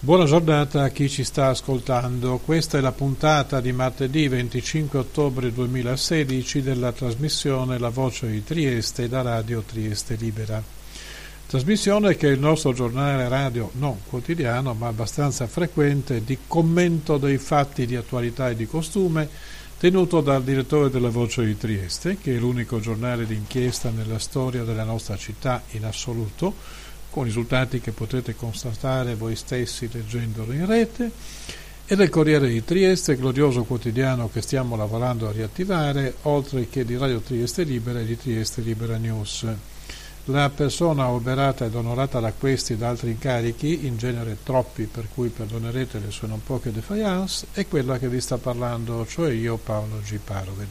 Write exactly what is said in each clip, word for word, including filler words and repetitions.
Buona giornata a chi ci sta ascoltando. Questa è la puntata di martedì venticinque ottobre duemilasedici della trasmissione La Voce di Trieste da Radio Trieste Libera. Trasmissione che è il nostro giornale radio non quotidiano ma abbastanza frequente di commento dei fatti di attualità e di costume tenuto dal direttore della Voce di Trieste, che è l'unico giornale d'inchiesta nella storia della nostra città in assoluto, con risultati che potete constatare voi stessi leggendolo in rete, e del Corriere di Trieste, glorioso quotidiano che stiamo lavorando a riattivare, oltre che di Radio Trieste Libera e di Trieste Libera News. La persona oberata ed onorata da questi ed altri incarichi, in genere troppi per cui perdonerete le sue non poche defiance, è quella che vi sta parlando, cioè io, Paolo G. Parovel.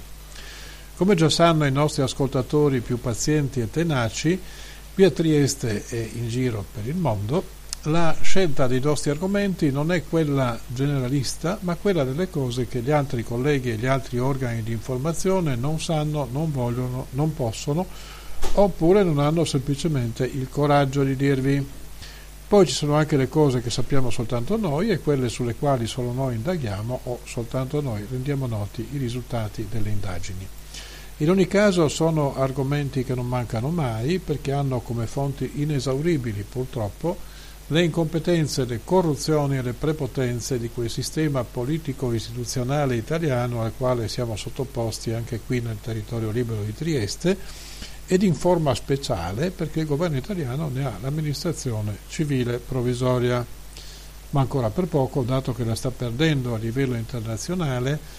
Come già sanno i nostri ascoltatori più pazienti e tenaci, qui a Trieste e in giro per il mondo, la scelta dei nostri argomenti non è quella generalista, ma quella delle cose che gli altri colleghi e gli altri organi di informazione non sanno, non vogliono, non possono, oppure non hanno semplicemente il coraggio di dirvi. Poi ci sono anche le cose che sappiamo soltanto noi e quelle sulle quali solo noi indaghiamo o soltanto noi rendiamo noti i risultati delle indagini. In ogni caso sono argomenti che non mancano mai perché hanno come fonti inesauribili, purtroppo, le incompetenze, le corruzioni e le prepotenze di quel sistema politico-istituzionale italiano al quale siamo sottoposti anche qui nel territorio libero di Trieste, ed in forma speciale perché il governo italiano ne ha l'amministrazione civile provvisoria, ma ancora per poco, dato che la sta perdendo a livello internazionale,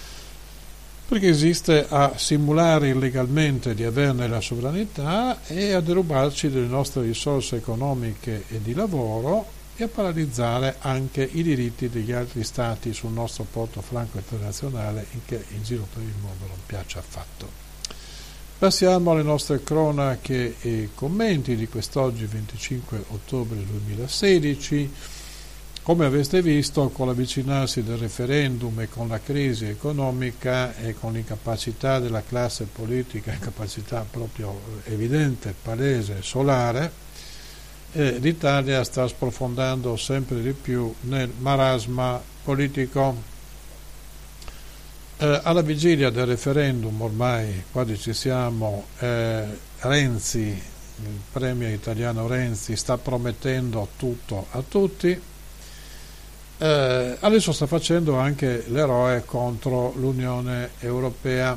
perché esiste a simulare illegalmente di averne la sovranità e a derubarci delle nostre risorse economiche e di lavoro e a paralizzare anche i diritti degli altri stati sul nostro portofranco internazionale, in che in giro per il mondo non piace affatto. Passiamo alle nostre cronache e commenti di quest'oggi venticinque ottobre duemilasedici. Come avete visto, con l'avvicinarsi del referendum e con la crisi economica e con l'incapacità della classe politica, incapacità proprio evidente, palese, solare, eh, l'Italia sta sprofondando sempre di più nel marasma politico. Eh, alla vigilia del referendum, ormai quasi ci siamo, eh, Renzi, il premier italiano Renzi, sta promettendo tutto a tutti. Eh, adesso sta facendo anche l'eroe contro l'Unione Europea.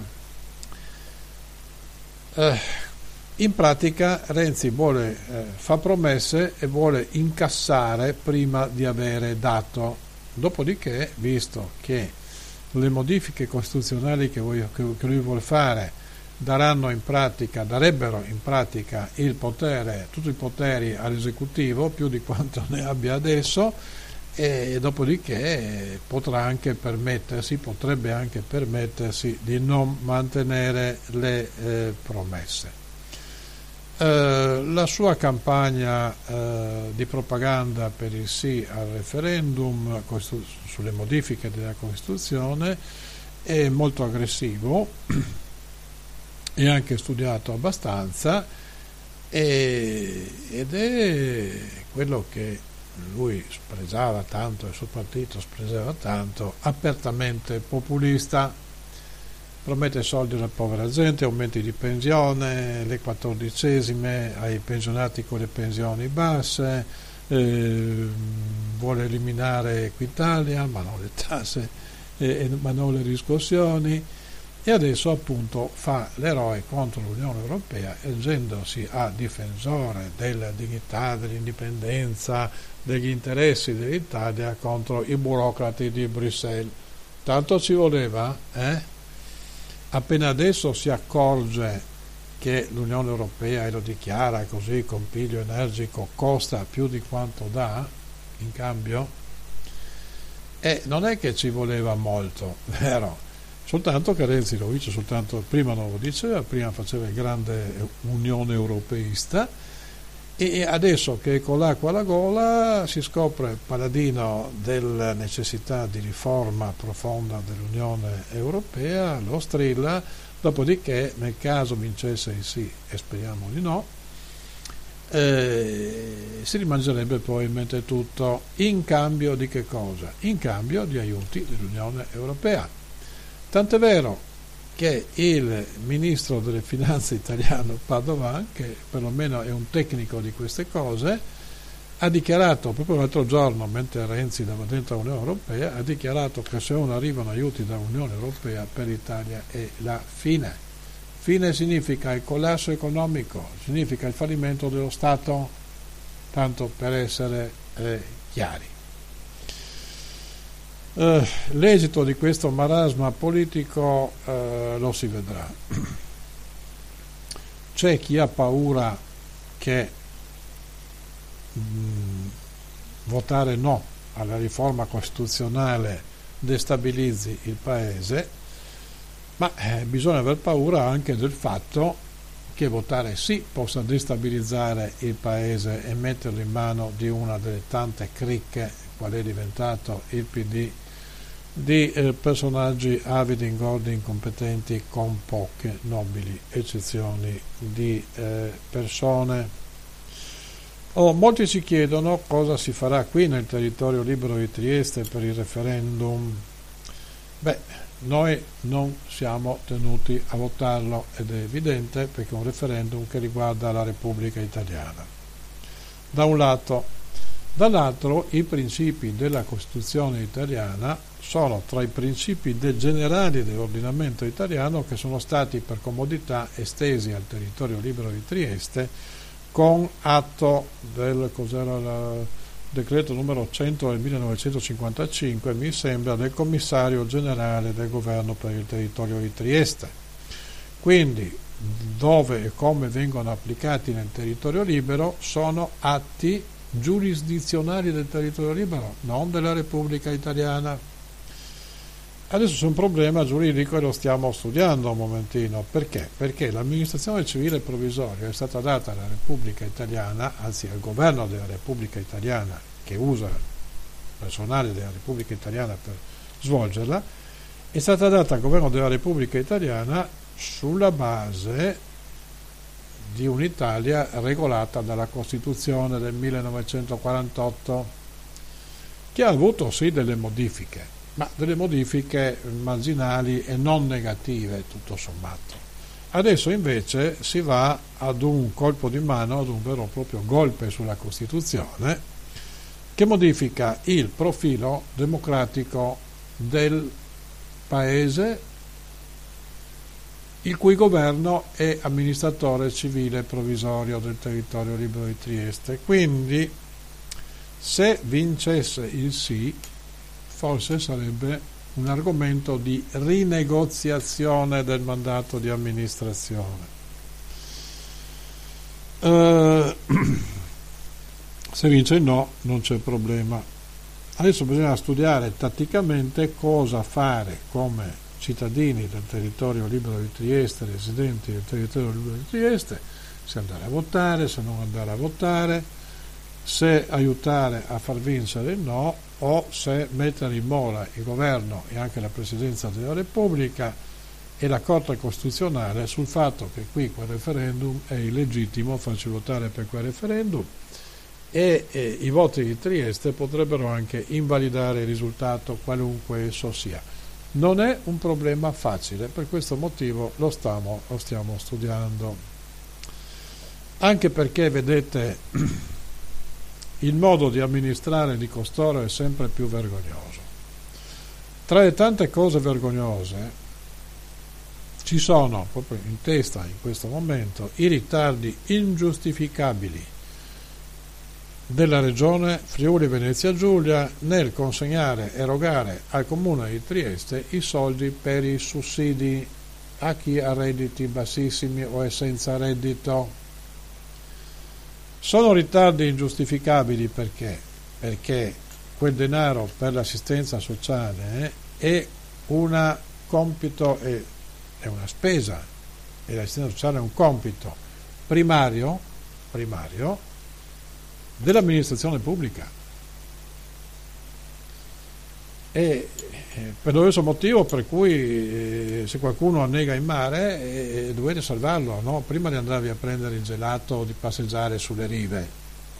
Eh, in pratica Renzi vuole, eh, fa promesse e vuole incassare prima di avere dato. Dopodiché, visto che le modifiche costituzionali che, voi, che, che lui vuole fare daranno in pratica, darebbero in pratica il potere, tutti i poteri all'esecutivo, più di quanto ne abbia adesso, e dopodiché potrà anche permettersi, potrebbe anche permettersi di non mantenere le eh, promesse. Eh, la sua campagna eh, di propaganda per il sì al referendum costu- sulle modifiche della Costituzione è molto aggressivo, è anche studiato abbastanza e, ed è quello che lui spresava tanto, il suo partito spresava tanto, apertamente populista. Promette soldi alla povera gente, aumenti di pensione, le quattordicesime ai pensionati con le pensioni basse, eh, vuole eliminare Equitalia, ma non le tasse, eh, ma non le riscossioni, e adesso appunto fa l'eroe contro l'Unione Europea, ergendosi a difensore della dignità, dell'indipendenza, degli interessi dell'Italia contro i burocrati di Bruxelles. Tanto ci voleva, eh? Appena adesso si accorge che l'Unione Europea, e lo dichiara così con piglio energico, costa più di quanto dà in cambio, e non è che ci voleva molto, vero? Soltanto che Renzi lo dice soltanto, prima non lo diceva, prima faceva il grande unione europeista, e adesso che è con l'acqua alla gola si scopre paladino della necessità di riforma profonda dell'Unione Europea, lo strilla, dopodiché nel caso vincesse il sì, e speriamo di no, eh, si rimangerebbe probabilmente tutto. In cambio di che cosa? In cambio di aiuti dell'Unione Europea. Tant'è vero che il ministro delle finanze italiano Padoan, che perlomeno è un tecnico di queste cose, ha dichiarato proprio l'altro giorno, mentre Renzi andava dentro l'Unione Europea, ha dichiarato che se non arrivano aiuti dall'Unione Europea per l'Italia è la fine. Fine significa il collasso economico, significa il fallimento dello Stato, tanto per essere eh, chiari. Eh, l'esito di questo marasma politico eh, lo si vedrà. C'è chi ha paura che mh, votare no alla riforma costituzionale destabilizzi il Paese, ma eh, bisogna aver paura anche del fatto che votare sì possa destabilizzare il Paese e metterlo in mano di una delle tante cricche, qual è diventato il P D, di eh, personaggi avidi, ingordi, incompetenti, con poche nobili eccezioni di eh, persone. Oh, molti si chiedono cosa si farà qui nel territorio libero di Trieste per il referendum. Beh, noi non siamo tenuti a votarlo ed è evidente, perché è un referendum che riguarda la Repubblica Italiana. Da un lato, dall'altro i principi della Costituzione italiana sono tra i principi de- generali dell'ordinamento italiano, che sono stati per comodità estesi al territorio libero di Trieste con atto del cos'era la, decreto numero cento del millenovecentocinquantacinque, mi sembra, del commissario generale del governo per il territorio di Trieste. Quindi dove e come vengono applicati nel territorio libero sono atti giurisdizionali del territorio libero, non della Repubblica Italiana. Adesso c'è un problema giuridico e lo stiamo studiando un momentino. Perché? Perché l'amministrazione civile provvisoria è stata data alla Repubblica Italiana, anzi al governo della Repubblica Italiana, che usa personale della Repubblica Italiana per svolgerla, è stata data al governo della Repubblica Italiana sulla base di un'Italia regolata dalla Costituzione del millenovecentoquarantotto, che ha avuto sì delle modifiche, ma delle modifiche marginali e non negative, tutto sommato. Adesso invece si va ad un colpo di mano, ad un vero e proprio golpe sulla Costituzione, che modifica il profilo democratico del Paese, il cui governo è amministratore civile provvisorio del territorio libero di Trieste. Quindi, se vincesse il sì, forse sarebbe un argomento di rinegoziazione del mandato di amministrazione. Eh, se vince il no, non c'è problema. Adesso bisogna studiare tatticamente cosa fare come cittadini del territorio libero di Trieste, residenti del territorio libero di Trieste, se andare a votare, se non andare a votare, se aiutare a far vincere il no, o se mettere in mola il governo e anche la Presidenza della Repubblica e la Corte Costituzionale sul fatto che qui quel referendum è illegittimo, farci votare per quel referendum, e, e i voti di Trieste potrebbero anche invalidare il risultato, qualunque esso sia. Non è un problema facile, per questo motivo lo stiamo, lo stiamo studiando. Anche perché, vedete, il modo di amministrare di costoro è sempre più vergognoso. Tra le tante cose vergognose ci sono proprio in testa in questo momento i ritardi ingiustificabili della regione Friuli Venezia Giulia nel consegnare, erogare al comune di Trieste i soldi per i sussidi a chi ha redditi bassissimi o è senza reddito. Sono ritardi ingiustificabili perché? Perché quel denaro per l'assistenza sociale è un compito, è, è una spesa, e l'assistenza sociale è un compito primario, primario dell'amministrazione pubblica. E Eh, per lo stesso motivo per cui eh, se qualcuno annega in mare eh, dovete salvarlo, no? Prima di andarvi a prendere il gelato o di passeggiare sulle rive.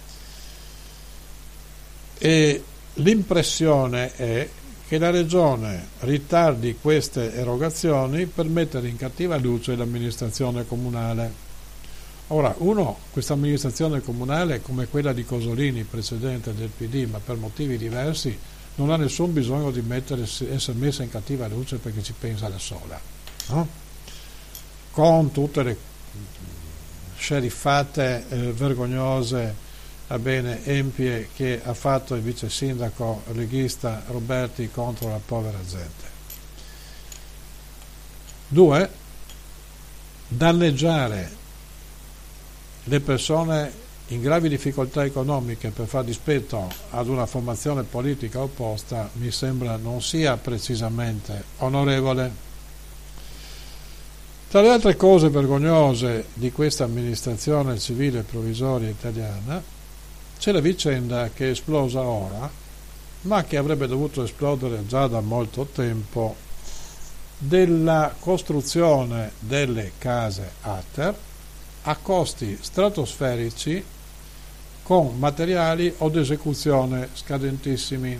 E l'impressione è che la Regione ritardi queste erogazioni per mettere in cattiva luce l'amministrazione comunale. Ora, uno, questa amministrazione comunale, come quella di Cosolini, precedente del P D, ma per motivi diversi, non ha nessun bisogno di mettere, essere messa in cattiva luce perché ci pensa da sola, no? Con tutte le sceriffate eh, vergognose, va bene, empie che ha fatto il vice sindaco leghista Roberti contro la povera gente. Due, danneggiare le persone in gravi difficoltà economiche per far dispetto ad una formazione politica opposta mi sembra non sia precisamente onorevole. Tra le altre cose vergognose di questa amministrazione civile provvisoria italiana c'è la vicenda che è esplosa ora, ma che avrebbe dovuto esplodere già da molto tempo, della costruzione delle case Ater a costi stratosferici con materiali o d'esecuzione scadentissimi.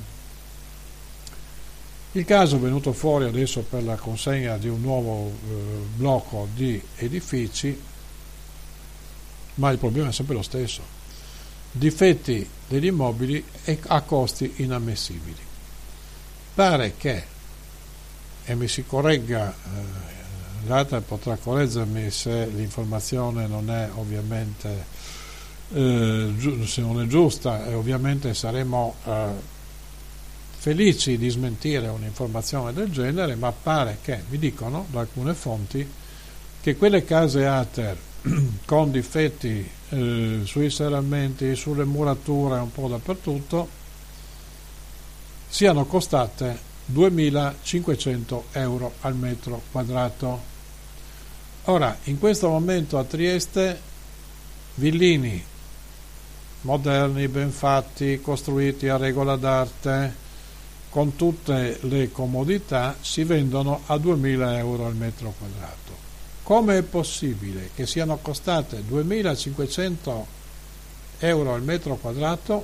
Il caso è venuto fuori adesso per la consegna di un nuovo eh, blocco di edifici, ma il problema è sempre lo stesso: difetti degli immobili e a costi inammissibili. Pare che, e mi si corregga, eh, l'altra potrà correggermi se l'informazione non è ovviamente eh, giu- se non è giusta, e ovviamente saremo eh, felici di smentire un'informazione del genere, ma pare che, mi dicono da alcune fonti, che quelle case Ater con difetti eh, sui serramenti, sulle murature, un po' dappertutto, siano costate duemilacinquecento euro al metro quadrato. Ora, in questo momento a Trieste, villini moderni, ben fatti, costruiti a regola d'arte, con tutte le comodità, si vendono a duemila euro al metro quadrato. Come è possibile che siano costate duemilacinquecento euro al metro quadrato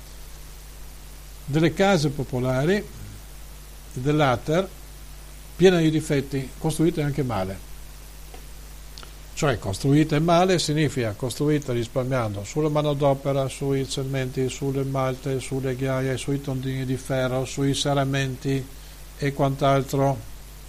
delle case popolari dell'Ater piene di difetti, costruite anche male? Cioè, costruite male significa costruite risparmiando sulla manodopera, sui cementi, sulle malte, sulle ghiaie, sui tondini di ferro, sui serramenti e quant'altro.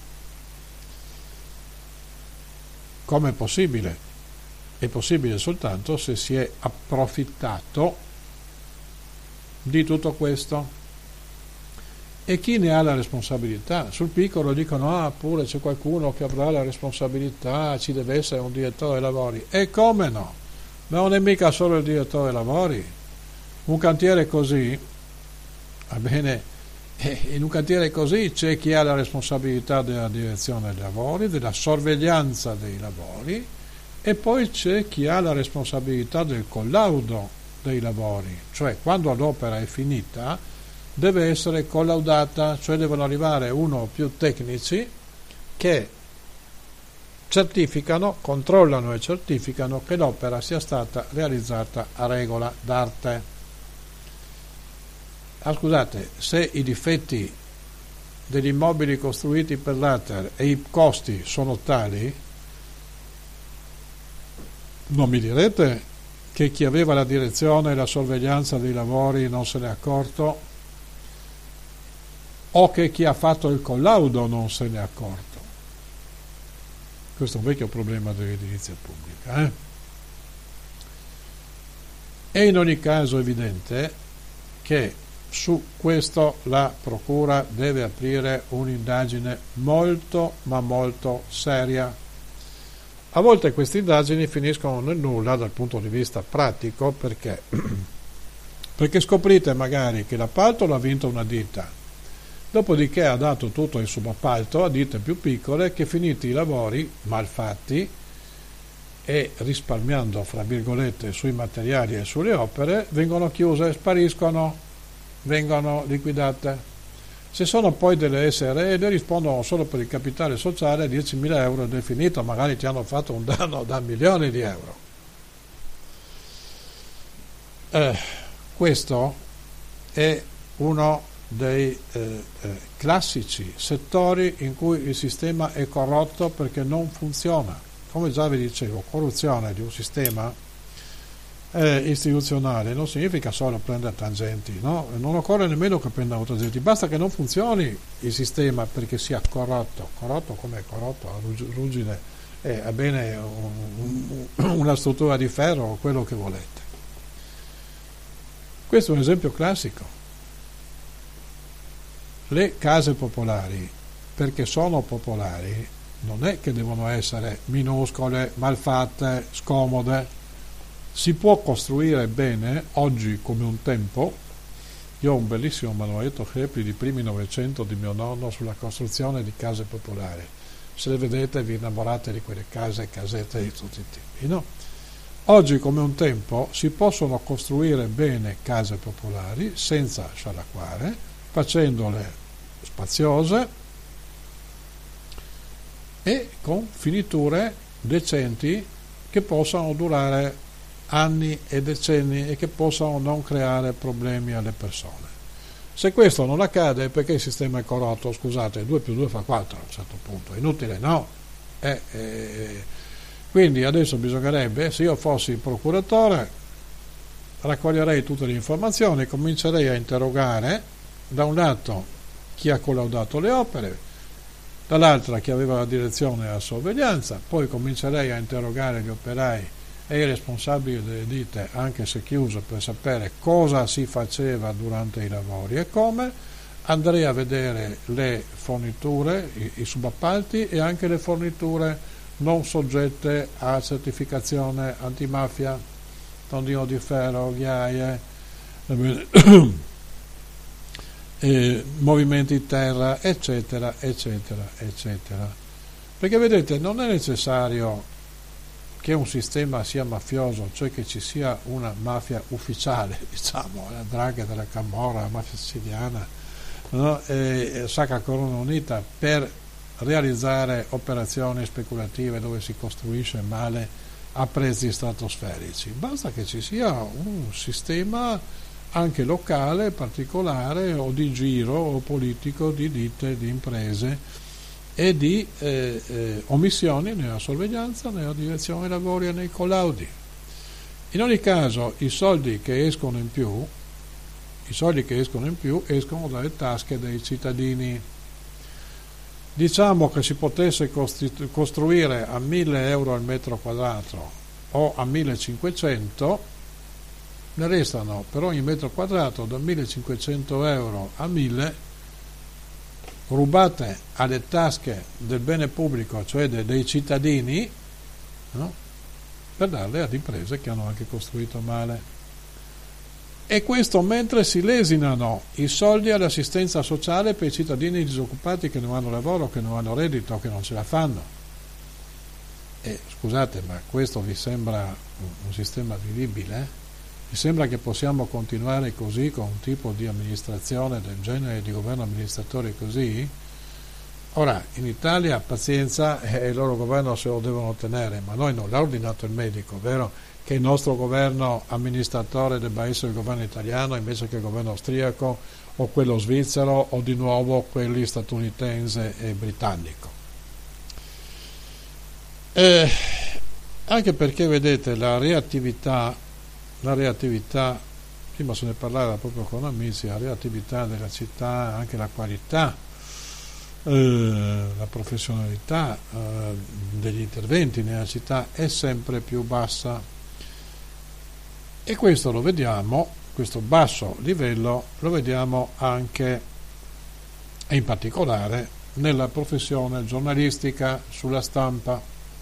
Come è possibile? È possibile soltanto se si è approfittato di tutto questo. E chi ne ha la responsabilità? Sul piccolo dicono: ah, pure c'è qualcuno che avrà la responsabilità, ci deve essere un direttore dei lavori. E come no? Ma non è mica solo il direttore dei lavori. Un cantiere così, va bene, in un cantiere così c'è chi ha la responsabilità della direzione dei lavori, della sorveglianza dei lavori, e poi c'è chi ha la responsabilità del collaudo dei lavori, cioè quando l'opera è finita deve essere collaudata, cioè devono arrivare uno o più tecnici che certificano, controllano e certificano che l'opera sia stata realizzata a regola d'arte. Ah, scusate, se i difetti degli immobili costruiti per l'Ater e i costi sono tali, non mi direte che chi aveva la direzione e la sorveglianza dei lavori non se ne è accorto, o che chi ha fatto il collaudo non se ne è accorto. Questo è un vecchio problema dell'edilizia pubblica. Eh? È in ogni caso evidente che su questo la Procura deve aprire un'indagine molto ma molto seria. A volte queste indagini finiscono nel nulla dal punto di vista pratico, perché perché scoprite magari che l'appalto l'ha vinto una ditta, dopodiché ha dato tutto il subappalto a ditte più piccole che, finiti i lavori mal fatti e risparmiando fra virgolette sui materiali e sulle opere, vengono chiuse, spariscono, vengono liquidate. Se sono poi delle S R L rispondono solo per il capitale sociale a diecimila euro ed è finito, magari ti hanno fatto un danno da milioni di euro. Eh, questo è uno dei eh, eh, classici settori in cui il sistema è corrotto perché non funziona. Come già vi dicevo, corruzione di un sistema eh, istituzionale non significa solo prendere tangenti, no? Non occorre nemmeno che prendano tangenti, basta che non funzioni il sistema perché sia corrotto. Corrotto come è corrotto, a ruggine eh, è bene un, un, una struttura di ferro o quello che volete. Questo è un esempio classico. Le case popolari, perché sono popolari, non è che devono essere minuscole, malfatte, scomode. Si può costruire bene, oggi come un tempo. Io ho un bellissimo manualetto Khepri di primi Novecento di mio nonno sulla costruzione di case popolari. Se le vedete vi innamorate di quelle case, casette di tutti i tipi, no? Oggi come un tempo si possono costruire bene case popolari senza scialacquare, facendole spaziose e con finiture decenti che possano durare anni e decenni e che possano non creare problemi alle persone. Se questo non accade è perché il sistema è corrotto. Scusate, due più due fa quattro a un certo punto, è inutile, no? Eh, eh, quindi adesso bisognerebbe, se io fossi il procuratore, raccoglierei tutte le informazioni, comincerei a interrogare da un lato chi ha collaudato le opere, dall'altra chi aveva la direzione e la sorveglianza, poi comincerei a interrogare gli operai e i responsabili delle ditte, anche se chiuse, per sapere cosa si faceva durante i lavori e come. Andrei a vedere le forniture, i, i subappalti e anche le forniture non soggette a certificazione antimafia, tondino di ferro, ghiaie, eh, movimenti terra, eccetera, eccetera, eccetera. Perché vedete, non è necessario che un sistema sia mafioso, cioè che ci sia una mafia ufficiale, diciamo, la 'ndrangheta, la Camorra, la mafia siciliana, no? E Sacra Corona Unita, per realizzare operazioni speculative dove si costruisce male a prezzi stratosferici. Basta che ci sia un sistema anche locale, particolare o di giro o politico di ditte, di imprese e di eh, eh, omissioni nella sorveglianza, nella direzione dei lavori e nei collaudi. In ogni caso i soldi che escono in più, i soldi che escono in più escono dalle tasche dei cittadini. Diciamo che si potesse costruire a mille euro al metro quadrato o a millecinquecento, ne restano per ogni metro quadrato da millecinquecento euro a mille rubate alle tasche del bene pubblico, cioè de, dei cittadini, no? Per darle ad imprese che hanno anche costruito male. E questo mentre si lesinano i soldi all'assistenza sociale per i cittadini disoccupati che non hanno lavoro, che non hanno reddito, che non ce la fanno. E scusate, ma questo vi sembra un, un sistema vivibile? Vi sembra che possiamo continuare così, con un tipo di amministrazione del genere, di governo amministratore così? Ora, in Italia pazienza, e il loro governo se lo devono tenere, ma noi non l'ha ordinato il medico, vero? Che il nostro governo amministratore debba essere il governo italiano invece che il governo austriaco o quello svizzero o di nuovo quelli statunitense e britannico. Eh, anche perché vedete la reattività, la reattività, prima se ne parlava proprio con amici, la reattività della città, anche la qualità, eh, la professionalità eh, degli interventi nella città è sempre più bassa. E questo lo vediamo, questo basso livello lo vediamo anche e in particolare nella professione giornalistica, sulla stampa.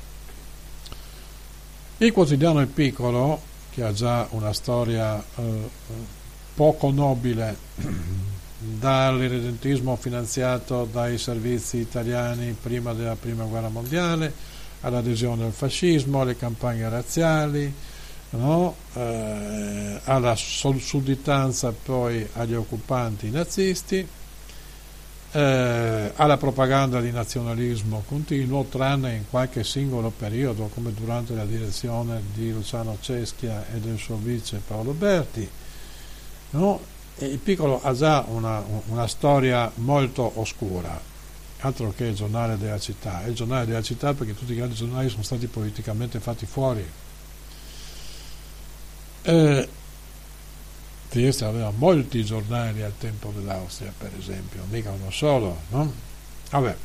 Il quotidiano Il Piccolo, che ha già una storia eh, poco nobile dall'irredentismo finanziato dai servizi italiani prima della prima guerra mondiale, all'adesione al fascismo, alle campagne razziali, no? eh, alla sudditanza poi agli occupanti nazisti, eh, alla propaganda di nazionalismo continuo, tranne in qualche singolo periodo, come durante la direzione di Luciano Ceschia e del suo vice Paolo Berti, no? E il Piccolo ha già una, una storia molto oscura, altro che il giornale della città. È il giornale della città perché tutti gli altri giornali sono stati politicamente fatti fuori. Eh, Trieste aveva molti giornali al tempo dell'Austria, per esempio, mica uno solo, no? Vabbè.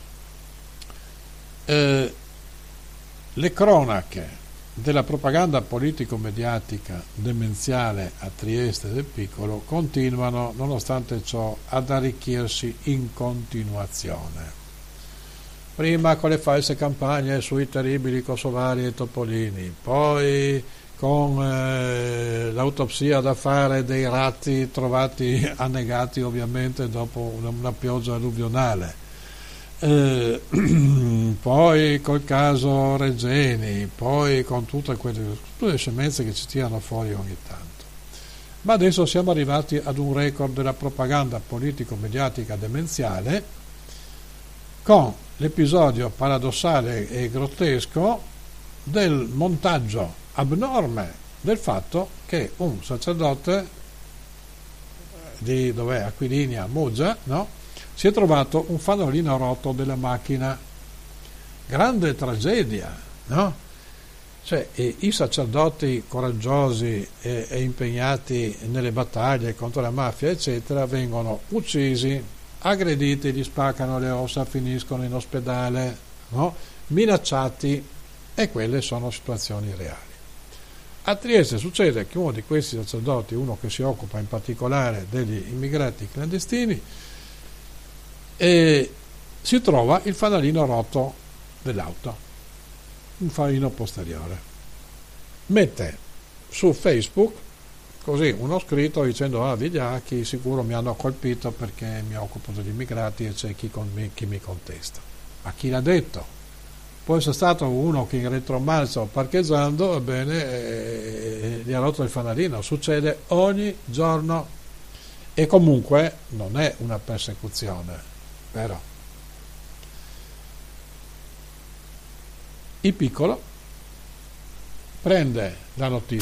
Eh, le cronache della propaganda politico-mediatica demenziale a Trieste del Piccolo continuano, nonostante ciò, ad arricchirsi in continuazione. Prima con le false campagne sui terribili kosovari e topolini, poi con eh, l'autopsia da fare dei ratti trovati annegati ovviamente dopo una, una pioggia alluvionale, eh, poi col caso Regeni, poi con tutte quelle, tutte le scemenze che ci tirano fuori ogni tanto. Ma adesso siamo arrivati ad un record della propaganda politico-mediatica demenziale, con l'episodio paradossale e grottesco del montaggio abnorme del fatto che un sacerdote di dov'è Aquilinia, Muggia, no? Si è trovato un fanalino rotto della macchina. Grande tragedia, no? Cioè, e i sacerdoti coraggiosi e, e impegnati nelle battaglie contro la mafia, eccetera, vengono uccisi, aggrediti, gli spaccano le ossa, finiscono in ospedale, no? Minacciati, e quelle sono situazioni reali. A Trieste succede che uno di questi sacerdoti, uno che si occupa in particolare degli immigrati clandestini, e si trova il fanalino rotto dell'auto, un fanalino posteriore. Mette su Facebook così uno scritto dicendo: ah, vigliacchi, sicuro mi hanno colpito perché mi occupo degli immigrati e c'è chi, con me, chi mi contesta. Ma chi l'ha detto? Può essere stato uno che in retromarcia parcheggiando, ebbene, eh, gli ha rotto il fanalino. Succede ogni giorno, e comunque non è una persecuzione, vero? Il Piccolo prende la notizia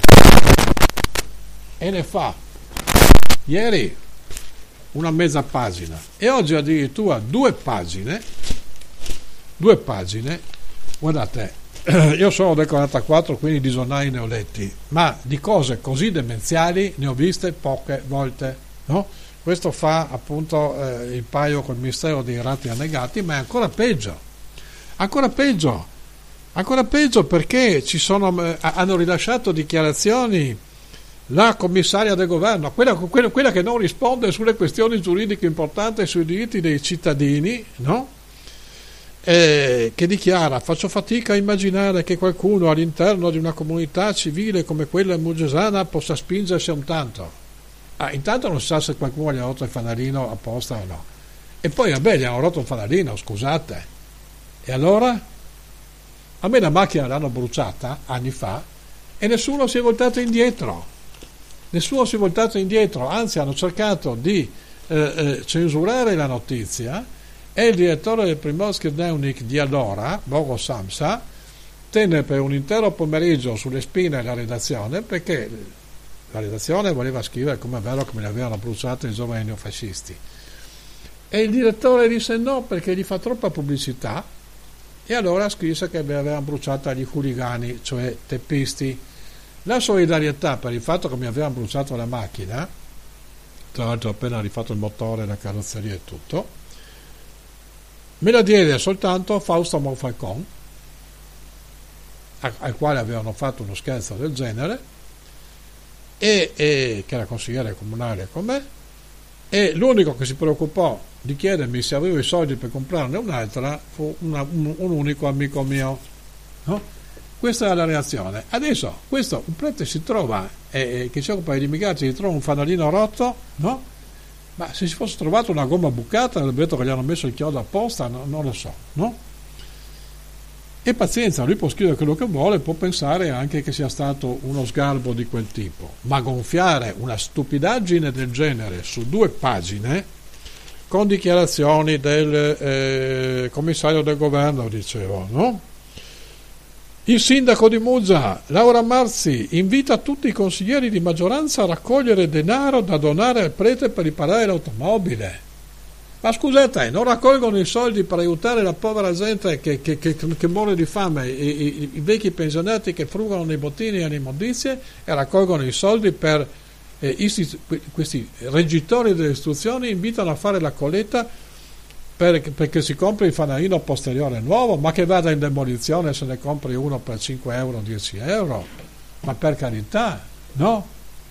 e ne fa ieri una mezza pagina e oggi addirittura due pagine due pagine. Guardate, io sono del quarantaquattro, quindi di giornali ne ho letti, ma di cose così demenziali ne ho viste poche volte, no? Questo fa appunto eh, il paio col mistero dei ratti annegati, ma è ancora peggio, ancora peggio, ancora peggio perché ci sono, eh, hanno rilasciato dichiarazioni la commissaria del governo, quella, quella, quella che non risponde sulle questioni giuridiche importanti e sui diritti dei cittadini, no? Eh, che dichiara: faccio fatica a immaginare che qualcuno all'interno di una comunità civile come quella muggesana possa spingersi a un tanto. Ah, intanto non si sa se qualcuno gli ha rotto il fanalino apposta o no, e poi vabbè, gli hanno rotto il fanalino, scusate, e allora? A me la macchina l'hanno bruciata anni fa e nessuno si è voltato indietro, nessuno si è voltato indietro, anzi hanno cercato di eh, eh, censurare la notizia. E il direttore del Primorski Dnevnik di allora, Bogo Samsa, tenne per un intero pomeriggio sulle spine la redazione, perché la redazione voleva scrivere come è vero che me le avevano bruciate i giovani neofascisti. E il direttore disse no, perché gli fa troppa pubblicità, e allora scrisse che avevano bruciata gli hooligani, cioè teppisti. La solidarietà per il fatto che mi avevano bruciato la macchina, tra l'altro appena rifatto il motore, la carrozzeria e tutto, me la diede soltanto Fausto Monfalcon, al quale avevano fatto uno scherzo del genere, e, e che era consigliere comunale con me, e l'unico che si preoccupò di chiedermi se avevo i soldi per comprarne un'altra fu una, un, un unico amico mio, no? Questa era la reazione. Adesso questo un prete si trova eh, che si occupa degli immigrati, si trova un fanalino rotto, no? Ma se si fosse trovato una gomma bucata, avrebbe detto che gli hanno messo il chiodo apposta, no, non lo so, no? E pazienza, lui può scrivere quello che vuole, può pensare anche che sia stato uno sgarbo di quel tipo, ma gonfiare una stupidaggine del genere su due pagine con dichiarazioni del eh, commissario del governo, dicevo, no? Il sindaco di Muggia, Laura Marzi, invita tutti i consiglieri di maggioranza a raccogliere denaro da donare al prete per riparare l'automobile. Ma scusate, non raccolgono i soldi per aiutare la povera gente che, che, che, che muore di fame, i, i, i vecchi pensionati che frugano nei bottini e alle immondizie, e raccolgono i soldi per eh, isti, questi reggitori delle istruzioni invitano a fare la colletta per, perché si compri il fanalino posteriore nuovo, ma che vada in demolizione se ne compri uno per cinque euro, dieci euro, ma per carità, no?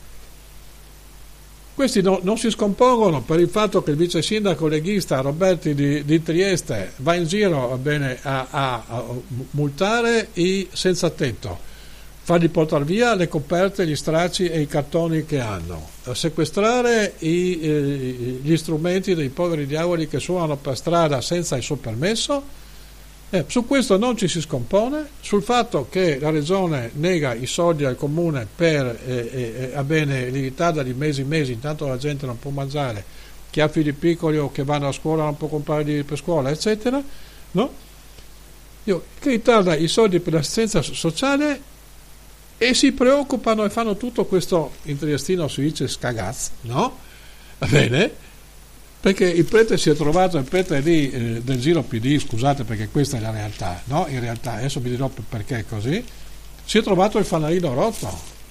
Questi no, non si scompongono per il fatto che il vice sindaco leghista Roberti di, di Trieste va in giro va bene, a, a, a multare i senza tetto, fargli portare via le coperte, gli stracci e i cartoni che hanno, a sequestrare i, eh, gli strumenti dei poveri diavoli che suonano per strada senza il suo permesso. Eh, su questo non ci si scompone, sul fatto che la regione nega i soldi al comune per eh, eh, a bene limitata di mesi in mesi, intanto la gente non può mangiare, chi ha figli piccoli o che vanno a scuola non può comprare libri per scuola, eccetera, no? Io, che ritarda i soldi per l'assistenza sociale e si preoccupano e fanno tutto questo, in triestino si dice scagaz, no? Va bene? Perché il prete si è trovato, il prete lì eh, del giro P D, scusate perché questa è la realtà, no? In realtà, adesso vi dirò perché è così, si è trovato il fanalino rotto.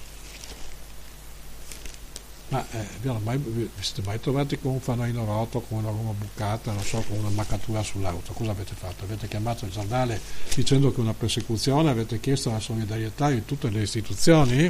Ma eh, mai, vi siete mai trovati con un fanalino rotto, con una gomma bucata, non so, con una maccatura sull'auto? Cosa avete fatto? Avete chiamato il giornale dicendo che è una persecuzione, avete chiesto la solidarietà di tutte le istituzioni?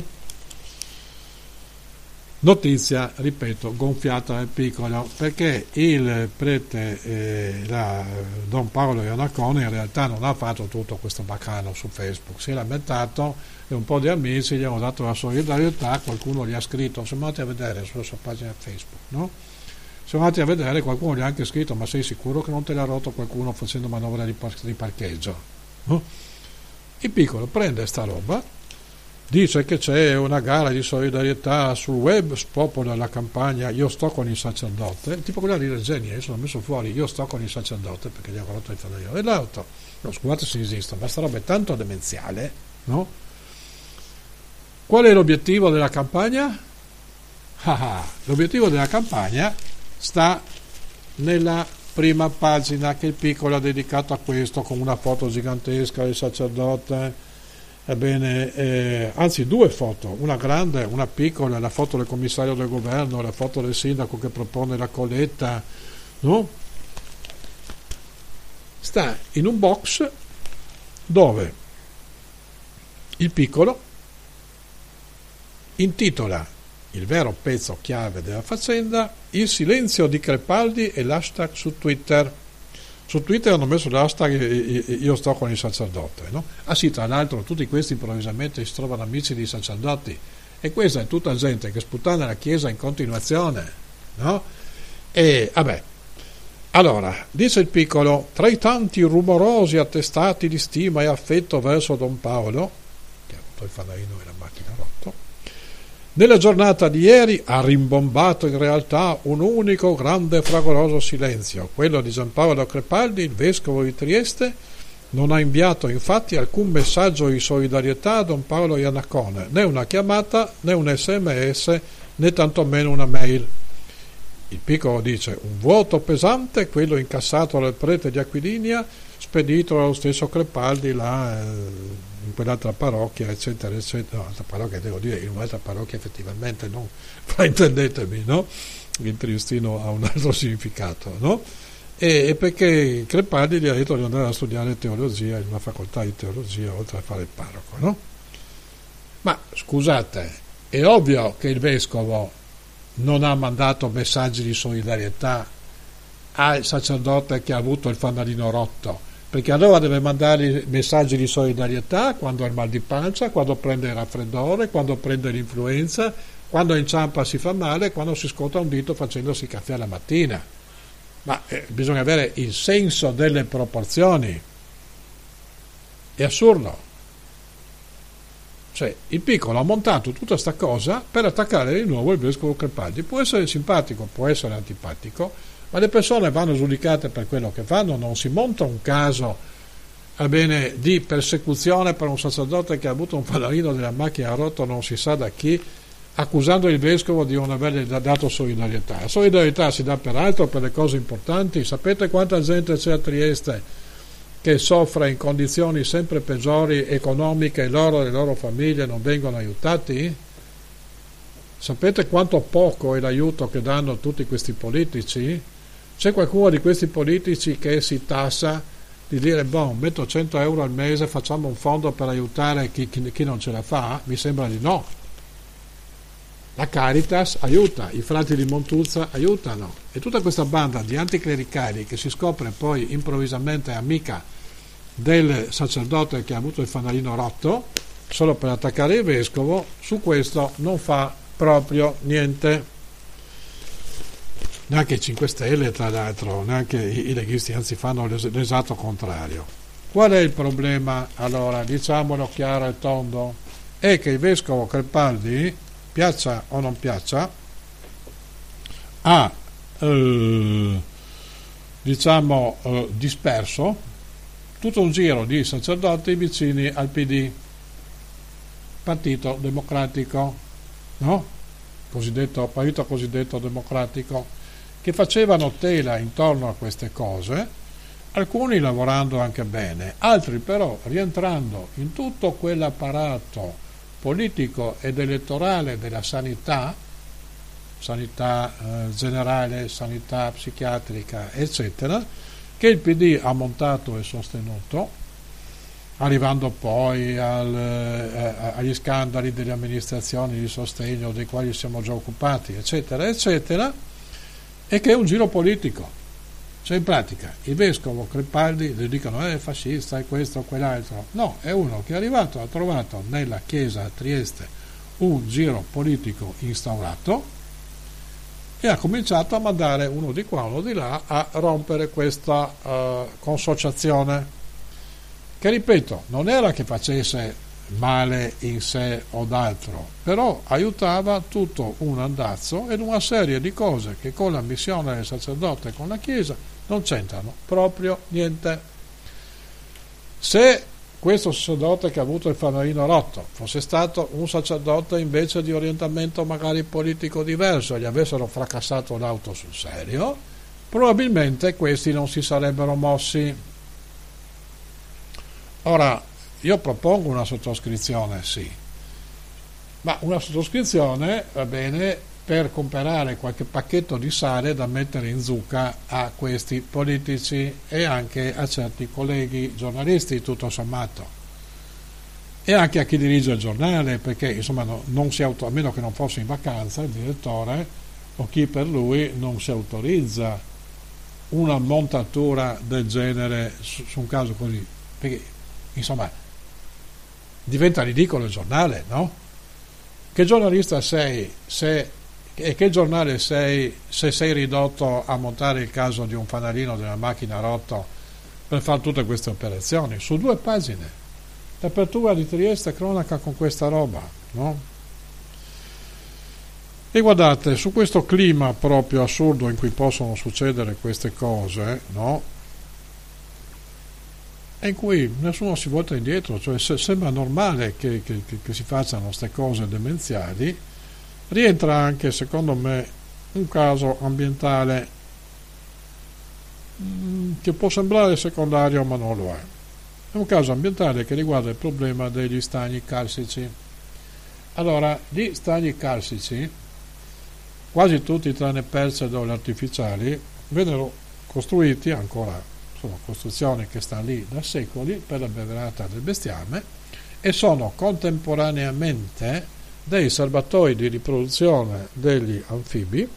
Notizia, ripeto, gonfiata nel piccolo, perché il prete eh, la, Don Paolo Iannacone in realtà non ha fatto tutto questo baccano su Facebook, si è lamentato e un po' di amici gli hanno dato la solidarietà, qualcuno gli ha scritto, siamo andati a vedere sulla sua pagina Facebook, no? Siamo andati a vedere, qualcuno gli ha anche scritto, ma sei sicuro che non te l'ha rotto qualcuno facendo manovra di, par- di parcheggio? No? Il piccolo prende sta roba, dice che c'è una gara di solidarietà sul web, spopola la campagna io sto con il sacerdote, tipo quella di Regeni, adesso l'ho messo fuori, io sto con il sacerdote perché gli ha rotto il fanalino dell'auto. No, scusate se insisto, ma sta roba è tanto demenziale, no? Qual è l'obiettivo della campagna? Ah, l'obiettivo della campagna sta nella prima pagina che il piccolo ha dedicato a questo, con una foto gigantesca del sacerdote. Ebbene, eh, anzi due foto, una grande, una piccola, la foto del commissario del governo, la foto del sindaco che propone la colletta, no? Sta in un box dove il piccolo intitola il vero pezzo chiave della faccenda, il silenzio di Crepaldi e l'hashtag su Twitter. Su Twitter hanno messo l'hashtag io sto con il sacerdote, no? Ah sì, tra l'altro tutti questi improvvisamente si trovano amici di sacerdoti e questa è tutta gente che sputtana la Chiesa in continuazione, no? E vabbè, allora, dice il piccolo, tra i tanti rumorosi attestati di stima e affetto verso Don Paolo, che ha avuto il fanalino e la macchina rotto, nella giornata di ieri ha rimbombato in realtà un unico grande e fragoroso silenzio, quello di Giampaolo Crepaldi, il vescovo di Trieste. Non ha inviato infatti alcun messaggio di solidarietà a Don Paolo Iannacone, né una chiamata, né un sms, né tantomeno una mail. Il piccolo dice, un vuoto pesante, quello incassato dal prete di Aquilinia, spedito dallo stesso Crepaldi là eh, in quell'altra parrocchia, eccetera, eccetera. No, altra parrocchia, devo dire, in un'altra parrocchia effettivamente, non fraintendetemi, no? Il triestino ha un altro significato, no? E, e perché Crepaldi gli ha detto di andare a studiare teologia in una facoltà di teologia, oltre a fare il parroco, no? Ma scusate, è ovvio che il vescovo non ha mandato messaggi di solidarietà al sacerdote che ha avuto il fanalino rotto, perché allora deve mandare messaggi di solidarietà quando ha il mal di pancia, quando prende il raffreddore, quando prende l'influenza, quando inciampa si fa male, quando si scotta un dito facendosi caffè la mattina. Ma eh, bisogna avere il senso delle proporzioni. È assurdo. Cioè, il piccolo ha montato tutta questa cosa per attaccare di nuovo il vescovo Crepaldi. Può essere simpatico, può essere antipatico, ma le persone vanno giudicate per quello che fanno, non si monta un caso va bene, di persecuzione per un sacerdote che ha avuto un fanalino della macchina rotto non si sa da chi, accusando il vescovo di non avergli dato solidarietà. La solidarietà si dà peraltro per le cose importanti. Sapete quanta gente c'è a Trieste che soffre in condizioni sempre peggiori economiche e loro e le loro famiglie non vengono aiutati? Sapete quanto poco è l'aiuto che danno tutti questi politici? C'è qualcuno di questi politici che si tassa di dire, boh, metto cento euro al mese, facciamo un fondo per aiutare chi, chi, chi non ce la fa? Mi sembra di no. La Caritas aiuta, i frati di Montuzza aiutano, e tutta questa banda di anticlericali che si scopre poi improvvisamente amica del sacerdote che ha avuto il fanalino rotto solo per attaccare il vescovo, su questo non fa proprio niente. Neanche i cinque Stelle, tra l'altro, neanche i, i leghisti, anzi fanno l'es- l'esatto contrario. Qual è il problema? Allora, diciamolo chiaro e tondo, è che il vescovo Crepaldi, piaccia o non piaccia, ha eh, diciamo eh, disperso tutto un giro di sacerdoti vicini al P D, Partito Democratico, no? Cosiddetto, partito cosiddetto democratico, che facevano tela intorno a queste cose, alcuni lavorando anche bene, altri però rientrando in tutto quell'apparato politico ed elettorale della sanità, sanità eh, generale, sanità psichiatrica, eccetera, che il P D ha montato e sostenuto, arrivando poi al, eh, agli scandali delle amministrazioni di sostegno dei quali siamo già occupati, eccetera, eccetera, e che è un giro politico. Cioè in pratica il vescovo Crepaldi le dicono è eh, fascista, è questo o quell'altro. No, è uno che è arrivato, ha trovato nella chiesa a Trieste un giro politico instaurato e ha cominciato a mandare uno di qua, uno di là a rompere questa uh, consociazione, che ripeto, non era che facesse male in sé o d'altro, però aiutava tutto un andazzo ed una serie di cose che con la missione del sacerdote e con la Chiesa non c'entrano proprio niente. Se questo sacerdote che ha avuto il fanalino rotto fosse stato un sacerdote invece di orientamento magari politico diverso e gli avessero fracassato l'auto sul serio, probabilmente questi non si sarebbero mossi. Ora, io propongo una sottoscrizione, sì, ma una sottoscrizione va bene per comprare qualche pacchetto di sale da mettere in zucca a questi politici e anche a certi colleghi giornalisti, tutto sommato, e anche a chi dirige il giornale, perché insomma no, non si auto, a meno che non fosse in vacanza il direttore o chi per lui, non si autorizza una montatura del genere su, su un caso così, perché insomma diventa ridicolo il giornale, no? Che giornalista sei se e che giornale sei se sei ridotto a montare il caso di un fanalino della macchina rotto per fare tutte queste operazioni su due pagine, l'apertura di Trieste cronaca con questa roba, no? E guardate, su questo clima proprio assurdo in cui possono succedere queste cose, no? E in cui nessuno si volta indietro, cioè se, sembra normale che, che, che si facciano queste cose demenziali, rientra anche, secondo me, un caso ambientale mh, che può sembrare secondario ma non lo è. È un caso ambientale che riguarda il problema degli stagni calsici. Allora, gli stagni calsici, quasi tutti tranne Perce e Dole artificiali, vennero costruiti, ancora sono costruzioni che stanno lì da secoli per la beverata del bestiame, e sono contemporaneamente dei serbatoi di riproduzione degli anfibi,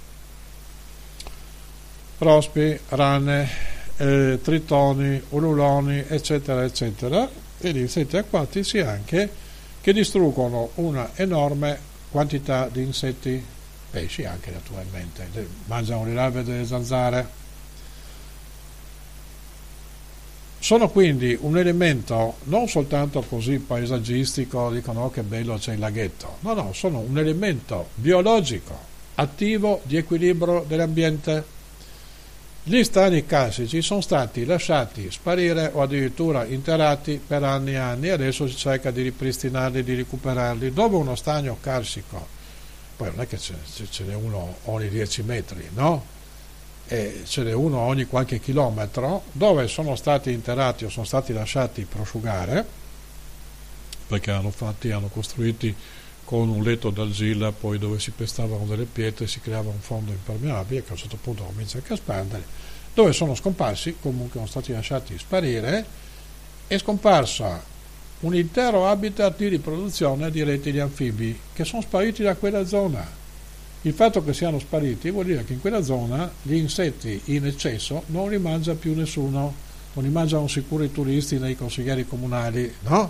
rospi, rane, eh, tritoni, ululoni, eccetera, eccetera, e gli insetti acquatici anche, che distruggono una enorme quantità di insetti, pesci anche naturalmente, mangiano le larve delle zanzare. Sono quindi un elemento non soltanto così paesaggistico, dicono oh, che bello c'è il laghetto, no, no, sono un elemento biologico, attivo di equilibrio dell'ambiente. Gli stagni carsici sono stati lasciati sparire o addirittura interrati per anni e anni, adesso si cerca di ripristinarli, di recuperarli. Dove uno stagno carsico, poi non è che ce, ce n'è uno ogni dieci metri, no? E ce n'è uno ogni qualche chilometro, dove sono stati interrati o sono stati lasciati prosciugare, perché hanno fatti, hanno costruiti con un letto d'argilla, poi dove si pestavano delle pietre, si creava un fondo impermeabile che a un certo punto comincia a espandere, dove sono scomparsi, comunque sono stati lasciati sparire, è scomparsa un intero habitat di riproduzione di rettili anfibi che sono spariti da quella zona. Il fatto che siano spariti vuol dire che in quella zona gli insetti in eccesso non li mangia più nessuno, non li mangiano sicuro i turisti nei consiglieri comunali, no?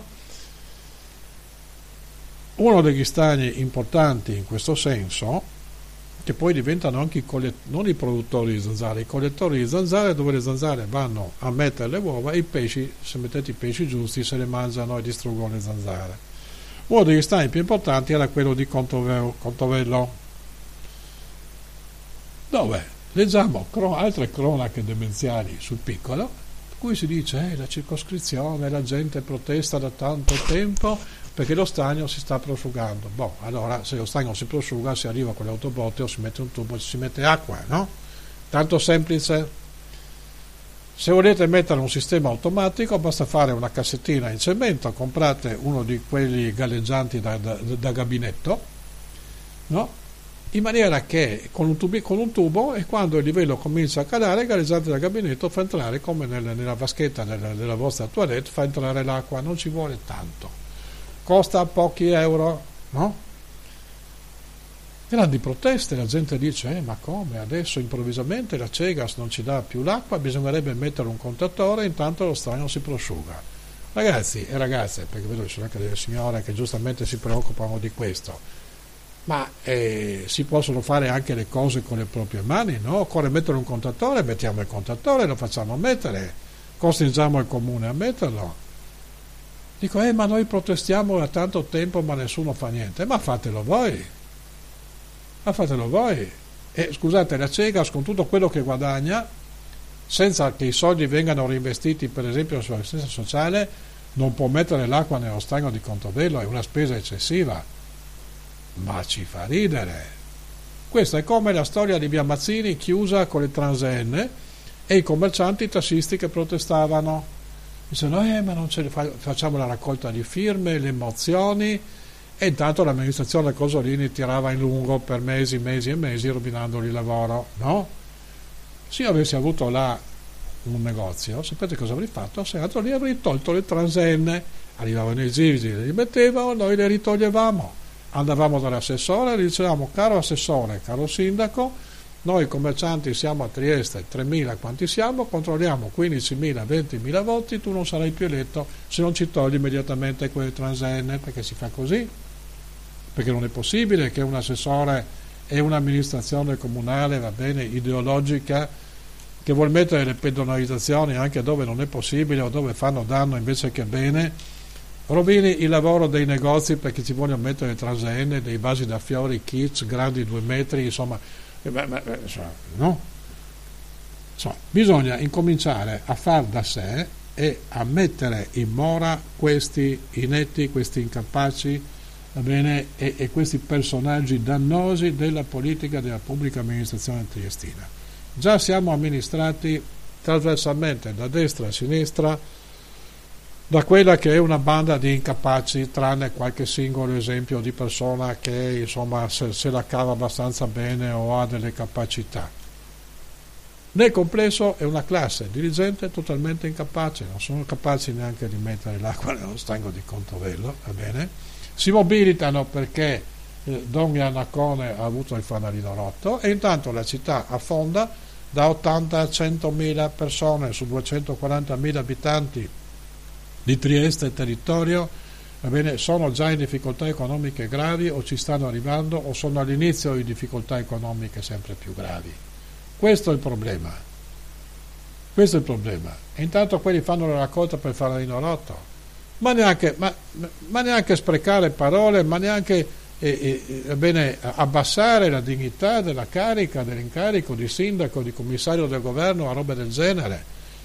Uno degli stagni importanti in questo senso, che poi diventano anche i collett- non i produttori di zanzare, i collettori di zanzare, dove le zanzare vanno a mettere le uova e i pesci, se mettete i pesci giusti, se le mangiano e distruggono le zanzare. Uno degli stagni più importanti era quello di Contovello, Contovello dove leggiamo cro- altre cronache demenziali sul piccolo, per cui si dice eh, la circoscrizione, la gente protesta da tanto tempo perché lo stagno si sta prosciugando. Boh, allora se lo stagno si prosciuga si arriva con le autobotti o si mette un tubo e si mette acqua, no? Tanto semplice. Se volete mettere un sistema automatico basta fare una cassettina in cemento, comprate uno di quelli galleggianti da, da, da gabinetto, no? In maniera che con un, tubi, con un tubo, e quando il livello comincia a calare, il galleggiante da gabinetto fa entrare, come nel, nella vaschetta della, della vostra toilette, fa entrare l'acqua, non ci vuole tanto, costa pochi euro, no? Grandi proteste, la gente dice eh, ma come adesso improvvisamente la Cegas non ci dà più l'acqua, bisognerebbe mettere un contatore, intanto lo stagno si prosciuga. Ragazzi e ragazze, perché vedo che ci sono anche delle signore che giustamente si preoccupano di questo, ma eh, si possono fare anche le cose con le proprie mani, no? Occorre mettere un contatore, mettiamo il contatore, lo facciamo mettere, costringiamo il comune a metterlo. Dico, eh ma noi protestiamo da tanto tempo ma nessuno fa niente, ma fatelo voi, ma fatelo voi. E scusate, la Cegas con tutto quello che guadagna, senza che i soldi vengano reinvestiti per esempio sull'assistenza sociale, non può mettere l'acqua nello stagno di Contovello, è una spesa eccessiva. Ma ci fa ridere. Questa è come la storia di Via Mazzini chiusa con le transenne e i commercianti tassisti che protestavano. Dicevano eh ma non ce le fa- facciamo la raccolta di firme, le mozioni, e intanto l'amministrazione Cosolini tirava in lungo per mesi, mesi e mesi rovinandogli il lavoro, no? Se io avessi avuto là un negozio, sapete cosa avrei fatto? Se altro lì avrei tolto le transenne, arrivavano i giri, le rimettevano, noi le ritoglievamo. Andavamo dall'assessore e gli dicevamo caro assessore, caro sindaco, noi commercianti siamo a Trieste, tremila quanti siamo, controlliamo quindicimila, ventimila voti, tu non sarai più eletto se non ci togli immediatamente quelle transenne, perché si fa così, perché non è possibile che un assessore e un'amministrazione comunale, va bene, ideologica, che vuol mettere le pedonalizzazioni anche dove non è possibile o dove fanno danno invece che bene, rovini il lavoro dei negozi perché ci vogliono mettere le transenne, dei vasi da fiori kitsch grandi due metri, insomma, eh, beh, beh, insomma no? Insomma, bisogna incominciare a far da sé e a mettere in mora questi inetti, questi incapaci, va bene, e, e questi personaggi dannosi della politica della pubblica amministrazione triestina. Già siamo amministrati trasversalmente da destra a sinistra da quella che è una banda di incapaci, tranne qualche singolo esempio di persona che insomma se, se la cava abbastanza bene o ha delle capacità. Nel complesso è una classe dirigente totalmente incapace, non sono capaci neanche di mettere l'acqua nello stagno di Contovello, va bene? Si mobilitano perché eh, Don Iannacone ha avuto il fanalino rotto e intanto la città affonda da ottanta a centomila persone su duecentoquarantamila abitanti di Trieste e territorio, va bene, sono già in difficoltà economiche gravi o ci stanno arrivando o sono all'inizio di difficoltà economiche sempre più gravi. Questo è il problema. Questo è il problema. E intanto quelli fanno la raccolta per fare l'inorotto. Ma neanche, ma, ma neanche sprecare parole, ma neanche eh, eh, bene, abbassare la dignità della carica, dell'incarico di sindaco, di commissario del governo, a robe del genere.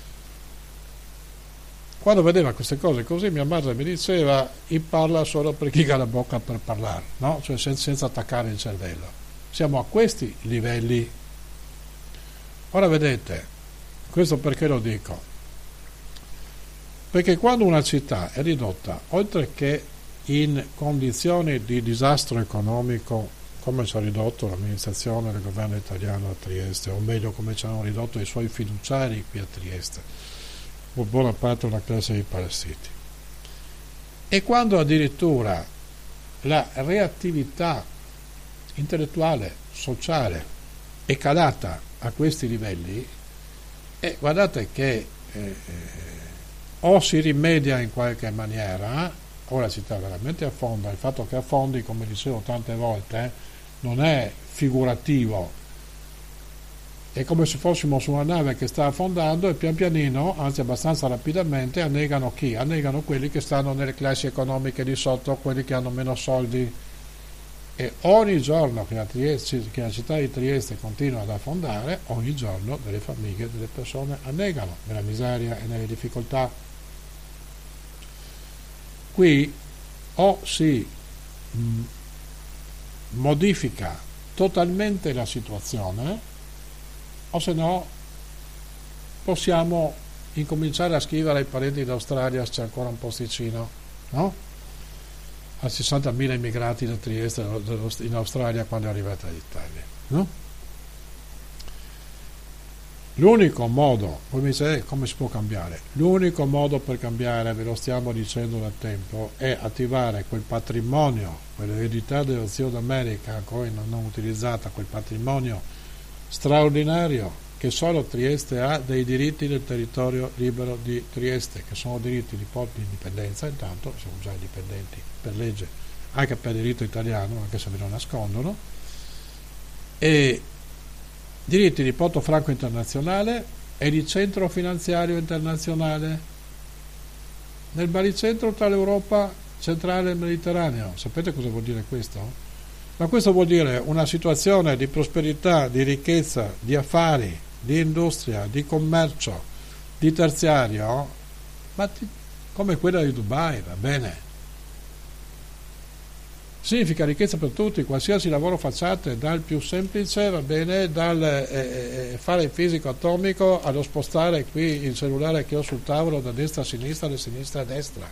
Quando vedeva queste cose così, mia madre mi diceva: "I parla solo per chi ha la bocca per parlare", no? Cioè senza, senza attaccare il cervello. Siamo a questi livelli. Ora vedete, questo perché lo dico? Perché quando una città è ridotta, oltre che in condizioni di disastro economico, come ci ha ridotto l'amministrazione del governo italiano a Trieste, o meglio come ci hanno ridotto i suoi fiduciari qui a Trieste, o buona parte della classe di parassiti, e quando addirittura la reattività intellettuale, sociale è calata a questi livelli, e guardate che eh, o si rimedia in qualche maniera, o la città veramente affonda. Il fatto che affondi, come dicevo tante volte, non è figurativo, è come se fossimo su una nave che sta affondando e pian pianino, anzi abbastanza rapidamente, annegano chi? Annegano quelli che stanno nelle classi economiche di sotto, quelli che hanno meno soldi. E ogni giorno che la, Trieste, che la città di Trieste continua ad affondare, ogni giorno delle famiglie, delle persone annegano nella miseria e nelle difficoltà. Qui o si mh, modifica totalmente la situazione, o se no possiamo incominciare a scrivere ai parenti d'Australia se c'è ancora un posticino, no? A sessantamila immigrati da Trieste in Australia quando è arrivata l'Italia, no? L'unico modo, poi mi dite come si può cambiare, l'unico modo per cambiare, ve lo stiamo dicendo da tempo, è attivare quel patrimonio, quell'eredità dello zio d'America ancora non utilizzata, quel patrimonio straordinario che solo Trieste ha, dei diritti del territorio libero di Trieste, che sono diritti di indipendenza. Intanto siamo già indipendenti per legge, anche per diritto italiano, anche se ve lo nascondono, e diritti di porto franco internazionale e di centro finanziario internazionale nel baricentro tra l'Europa centrale e il Mediterraneo. Sapete cosa vuol dire questo? Ma questo vuol dire una situazione di prosperità, di ricchezza, di affari, di industria, di commercio, di terziario, ma ti, come quella di Dubai, va bene. Significa ricchezza per tutti, qualsiasi lavoro facciate, dal più semplice, va bene, dal eh, fare il fisico atomico allo spostare qui il cellulare che ho sul tavolo da destra a sinistra, da sinistra a destra.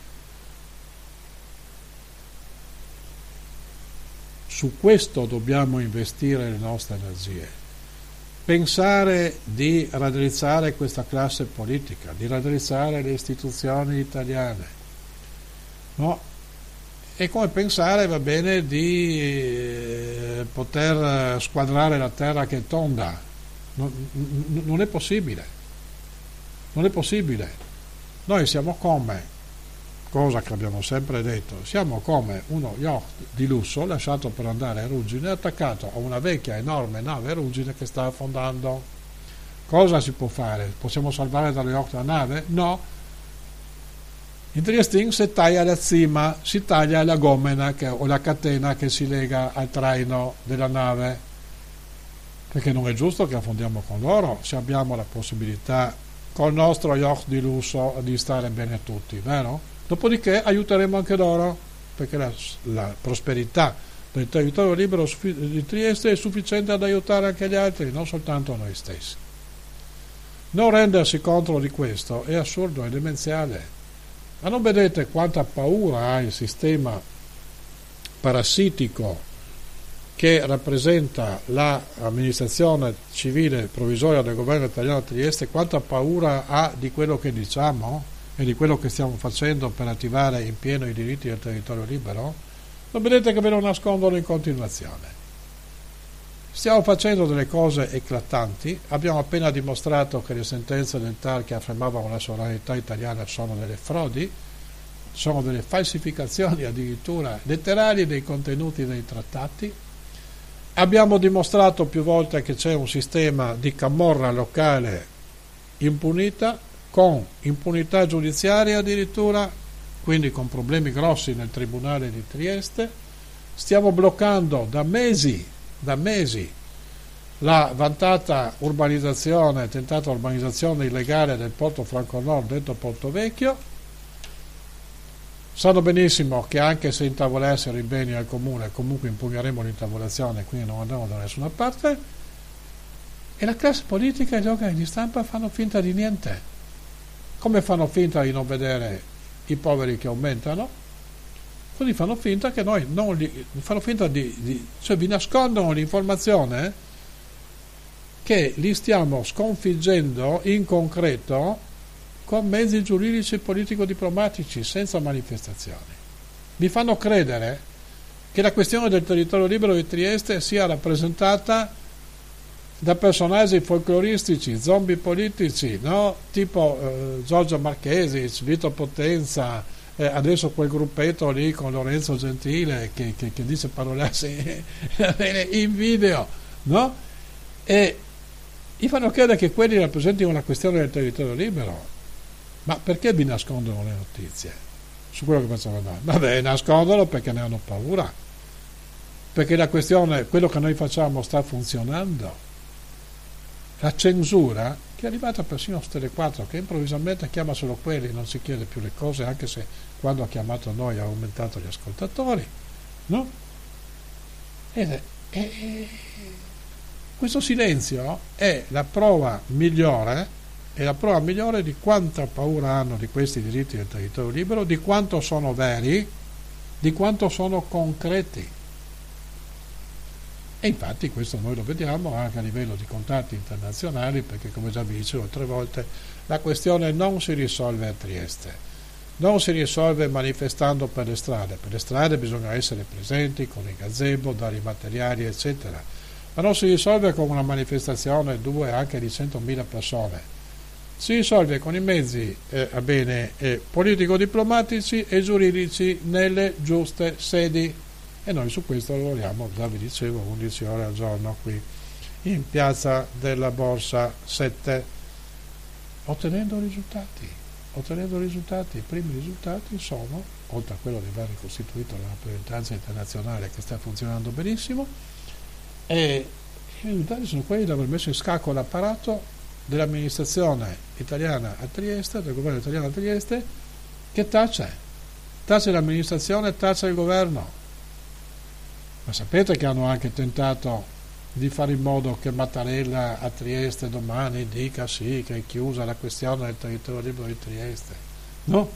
Su questo dobbiamo investire le nostre energie. Pensare di raddrizzare questa classe politica, di raddrizzare le istituzioni italiane, no? È come pensare, va bene, di eh, poter squadrare la terra che è tonda. Non, non è possibile. Non è possibile. Noi siamo come, cosa che abbiamo sempre detto, siamo come uno yacht di lusso lasciato per andare a ruggine, attaccato a una vecchia enorme nave a ruggine che sta affondando. Cosa si può fare? Possiamo salvare dallo yacht la nave? No. In Triestin si taglia la cima, si taglia la gomena che, o la catena che si lega al traino della nave, perché non è giusto che affondiamo con loro se abbiamo la possibilità col nostro yacht di lusso di stare bene tutti, vero? Dopodiché aiuteremo anche loro, perché la, la prosperità del territorio libero di Trieste è sufficiente ad aiutare anche gli altri, non soltanto noi stessi. Non rendersi conto di questo è assurdo, è demenziale. Ma non vedete quanta paura ha il sistema parassitico che rappresenta l'amministrazione civile provvisoria del governo italiano a Trieste, quanta paura ha di quello che diciamo e di quello che stiamo facendo per attivare in pieno i diritti del territorio libero? Non vedete che ve lo nascondono in continuazione. Stiamo facendo delle cose eclatanti, abbiamo appena dimostrato che le sentenze del T A R che affermavano la sovranità italiana sono delle frodi, sono delle falsificazioni addirittura letterali dei contenuti dei trattati. Abbiamo dimostrato più volte che c'è un sistema di camorra locale impunita, con impunità giudiziaria addirittura, quindi con problemi grossi nel Tribunale di Trieste. Stiamo bloccando da mesi, da mesi, la vantata urbanizzazione, tentata urbanizzazione illegale del Porto Franco Nord, detto Porto Vecchio. Sanno benissimo che anche se intavolessero i beni al comune, comunque impugneremo l'intavolazione, quindi non andremo da nessuna parte. E la classe politica e gli organi di stampa fanno finta di niente. Come fanno finta di non vedere i poveri che aumentano? Così fanno finta che noi non li, fanno finta di, di cioè vi nascondono l'informazione che li stiamo sconfiggendo in concreto con mezzi giuridici e politico-diplomatici, senza manifestazioni. Vi fanno credere che la questione del territorio libero di Trieste sia rappresentata da personaggi folcloristici, zombie politici, no? Tipo eh, Giorgio Marchesi, Vito Potenza, eh, adesso quel gruppetto lì con Lorenzo Gentile che, che, che dice parolacce in video, no? E gli fanno credere che quelli rappresentino la questione del territorio libero. Ma perché vi nascondono le notizie su quello che facciamo noi? Vabbè, nascondono perché ne hanno paura, perché la questione, quello che noi facciamo sta funzionando. La censura, che è arrivata persino su Tele quattro, che improvvisamente chiama solo quelli, non si chiede più le cose, anche se quando ha chiamato noi ha aumentato gli ascoltatori, no? Ed è, è, questo silenzio è la prova migliore è la prova migliore di quanta paura hanno di questi diritti del territorio libero, di quanto sono veri, di quanto sono concreti. E infatti questo noi lo vediamo anche a livello di contatti internazionali, perché come già vi dicevo altre volte, la questione non si risolve a Trieste, non si risolve manifestando per le strade. Per le strade bisogna essere presenti con i gazebo, dare i materiali, eccetera, ma non si risolve con una manifestazione, due, anche di centomila persone. Si risolve con i mezzi eh, bene, eh, politico-diplomatici e giuridici nelle giuste sedi, e noi su questo lavoriamo, già vi dicevo, undici ore al giorno qui in Piazza della Borsa sette, ottenendo risultati ottenendo risultati. I primi risultati sono, oltre a quello di aver ricostituito la rappresentanza internazionale che sta funzionando benissimo, e i risultati sono quelli di aver messo in scacco l'apparato dell'amministrazione italiana a Trieste, del governo italiano a Trieste, che tace, tace l'amministrazione, tace il governo. Ma sapete che hanno anche tentato di fare in modo che Mattarella a Trieste domani dica sì, che è chiusa la questione del territorio libero di Trieste, no?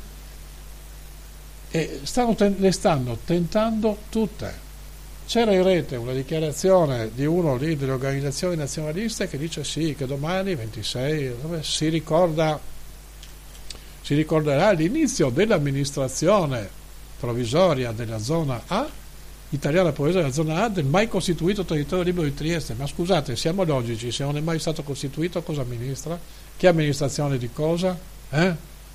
E stanno ten- le stanno tentando tutte. C'era in rete una dichiarazione di uno lì delle organizzazioni nazionaliste che dice sì, che domani ventisei si ricorda si ricorderà l'inizio dell'amministrazione provvisoria della zona A, italiana provvisoria della zona A, del mai costituito territorio libero di Trieste. Ma scusate, siamo logici, se non è mai stato costituito cosa amministra? Che amministrazione di cosa? Eh?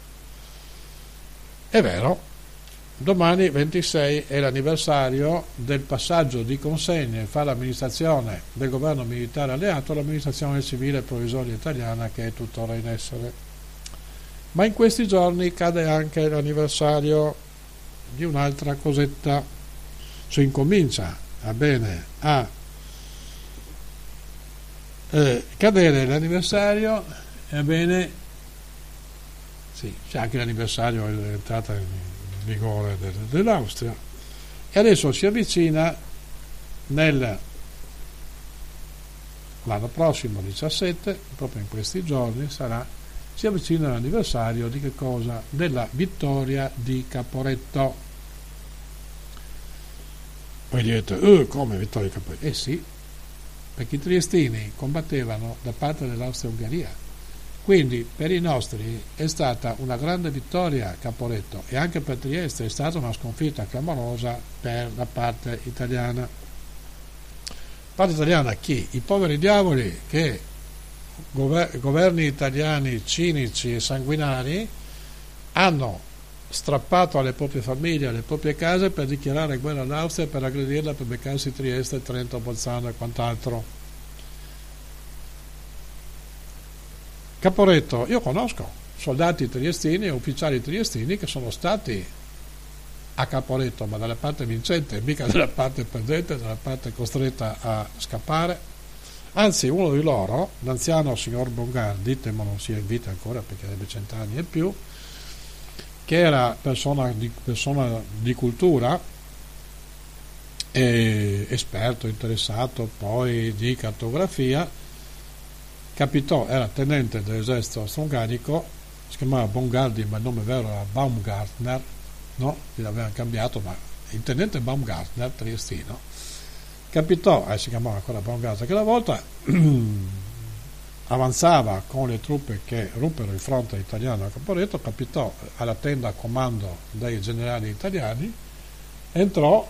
È vero. Domani ventisei è l'anniversario del passaggio di consegne fra l'amministrazione del governo militare alleato all'amministrazione civile provvisoria italiana, che è tuttora in essere. Ma in questi giorni cade anche l'anniversario di un'altra cosetta, cioè incomincia a bene a eh, cadere l'anniversario, e bene sì, c'è anche l'anniversario dell'entrata in vigore dell'Austria, e adesso si avvicina nel l'anno prossimo diciassette, proprio in questi giorni sarà, si avvicina l'anniversario di che cosa? Della vittoria di Caporetto. Poi direte, eh, come vittoria di Caporetto? Eh sì, perché i triestini combattevano da parte dell'Austria-Ungheria. Quindi per i nostri è stata una grande vittoria Caporetto, e anche per Trieste è stata una sconfitta clamorosa per la parte italiana. Parte italiana chi? I poveri diavoli che gover- governi italiani cinici e sanguinari hanno strappato alle proprie famiglie, alle proprie case, per dichiarare guerra all'Austria, per aggredirla, per beccarsi Trieste, Trento, Bolzano e quant'altro. Caporetto, io conosco soldati triestini e ufficiali triestini che sono stati a Caporetto, ma dalla parte vincente, mica dalla parte perdente, dalla parte costretta a scappare. Anzi, uno di loro, l'anziano signor Bongardi, temo non sia in vita ancora perché avrebbe cent'anni e più, che era persona di, persona di cultura, e esperto, interessato poi di cartografia, capitò, era tenente dell'esercito austro-ungarico, si chiamava Bongardi ma il nome vero era Baumgartner, no? L'avevano cambiato, ma il tenente Baumgartner, triestino, capitò, eh, si chiamava ancora Baumgartner, che una volta avanzava con le truppe che ruppero il fronte italiano a Caporetto, capitò alla tenda a comando dei generali italiani, entrò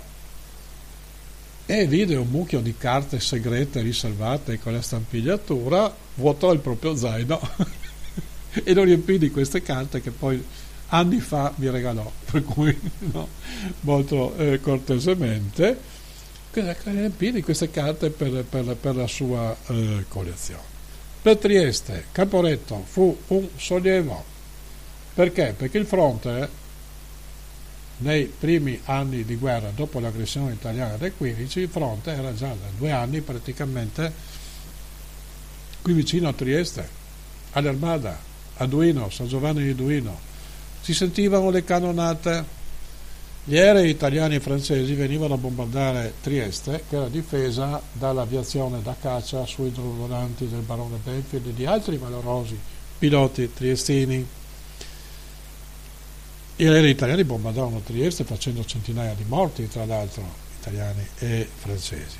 e vide un mucchio di carte segrete riservate con la stampigliatura, vuotò il proprio zaino e lo riempì di queste carte che poi anni fa mi regalò, per cui no, molto eh, cortesemente riempì di queste carte per, per, per la sua eh, collezione. Per Trieste, Caporetto fu un sollievo. Perché? Perché il fronte nei primi anni di guerra, dopo l'aggressione italiana del quindici, il fronte era già da due anni praticamente qui vicino a Trieste, all'Armada, a Duino, San Giovanni di Duino. Si sentivano le cannonate, gli aerei italiani e francesi venivano a bombardare Trieste, che era difesa dall'aviazione da caccia su idrovolanti del barone Benfield e di altri valorosi piloti triestini. Gli aerei italiani bombardavano Trieste facendo centinaia di morti, tra l'altro italiani e francesi.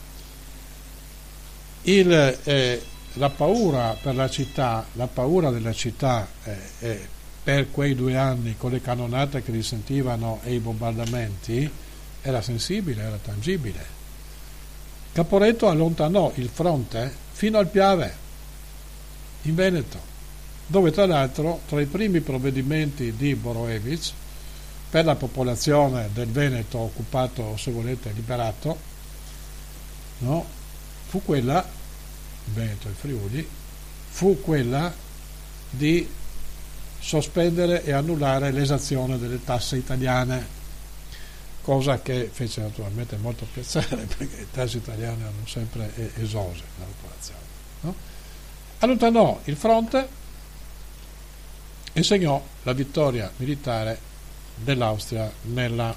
Il, eh, la paura per la città, la paura della città eh, eh, per quei due anni con le cannonate che risentivano e i bombardamenti era sensibile, era tangibile. Caporetto allontanò il fronte fino al Piave, in Veneto, dove tra l'altro tra i primi provvedimenti di Boroewicz per la popolazione del Veneto occupato, o se volete liberato, no, fu quella, il Veneto e il Friuli, fu quella di sospendere e annullare l'esazione delle tasse italiane, cosa che fece naturalmente molto piacere perché le tasse italiane erano sempre esose nella popolazione, no? Allontanò il fronte e segnò la vittoria militare dell'Austria nella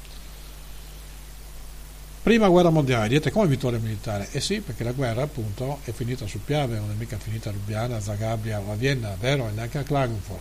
prima guerra mondiale. Dite, come vittoria militare? Eh sì, perché la guerra appunto è finita sul Piave, non è mica finita a Lubiana, a Zagabria o a Vienna, vero? E neanche a Klagenfurt.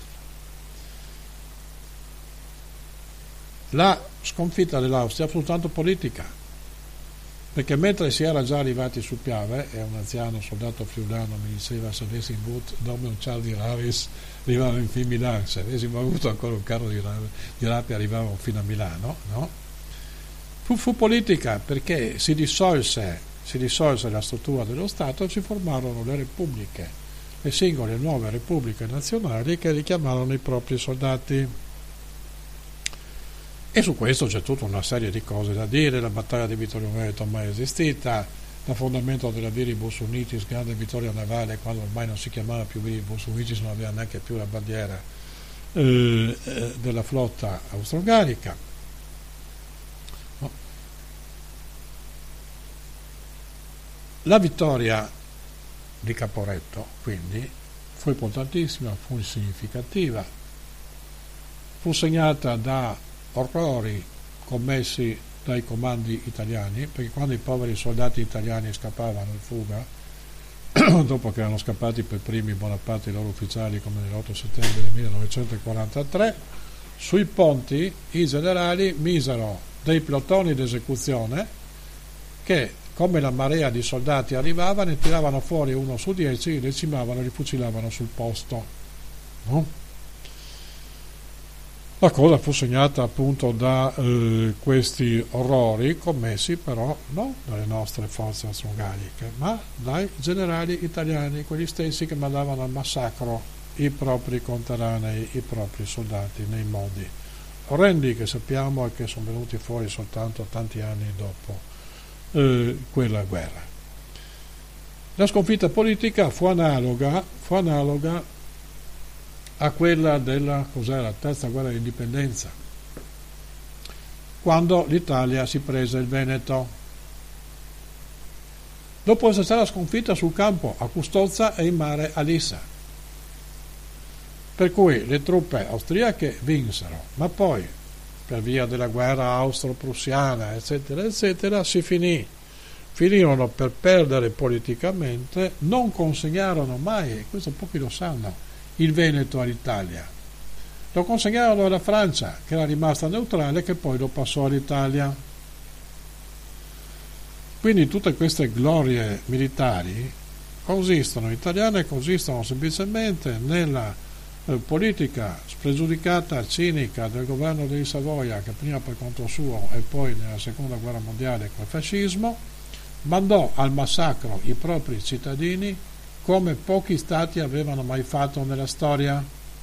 La sconfitta dell'Austria fu soltanto politica, perché mentre si era già arrivati sul Piave, e un anziano soldato friulano mi diceva se avessi avuto nome un Charles di Ravis arrivavano in fin Milano, se avessimo avuto ancora un carro di, di rape arrivavamo fino a Milano, no? Fu, fu politica perché si dissolse, si dissolse la struttura dello Stato e si formarono le repubbliche, le singole nuove repubbliche nazionali che richiamarono i propri soldati. E su questo c'è tutta una serie di cose da dire, la battaglia di Vittorio Veneto mai esistita, l'affondamento della Viribus Unitis, grande vittoria navale, quando ormai non si chiamava più Viribus Unitis, non aveva neanche più la bandiera eh, eh, della flotta austro-ungarica. No. La vittoria di Caporetto, quindi, fu importantissima, fu significativa, fu segnata da orrori commessi dai comandi italiani, perché quando i poveri soldati italiani scappavano in fuga, dopo che erano scappati per primi Bonaparte e i loro ufficiali come nell'otto settembre del millenovecentoquarantatré, sui ponti i generali misero dei plotoni d'esecuzione che, come la marea di soldati arrivava, ne tiravano fuori uno su dieci, li decimavano e li fucilavano sul posto, no? La cosa fu segnata appunto da eh, questi orrori commessi però non dalle nostre forze austro-ungariche, ma dai generali italiani, quelli stessi che mandavano al massacro i propri conterranei, i propri soldati, nei modi orrendi che sappiamo e che sono venuti fuori soltanto tanti anni dopo eh, quella guerra. La sconfitta politica fu analoga, fu analoga a quella della cos'era, terza guerra di indipendenza, quando l'Italia si prese il Veneto. Dopo essere stata sconfitta sul campo a Custozza e in mare a Lissa. Per cui le truppe austriache vinsero, ma poi, per via della guerra austro-prussiana, eccetera, eccetera, si finì. Finirono per perdere politicamente, non consegnarono mai, e questo pochi lo sanno, il Veneto all'Italia. Lo consegnarono alla Francia, che era rimasta neutrale, che poi lo passò all'Italia. Quindi tutte queste glorie militari consistono, italiane, consistono semplicemente nella eh, politica spregiudicata, cinica del governo dei Savoia, che prima per conto suo e poi nella seconda guerra mondiale col fascismo mandò al massacro i propri cittadini come pochi stati avevano mai fatto nella storia.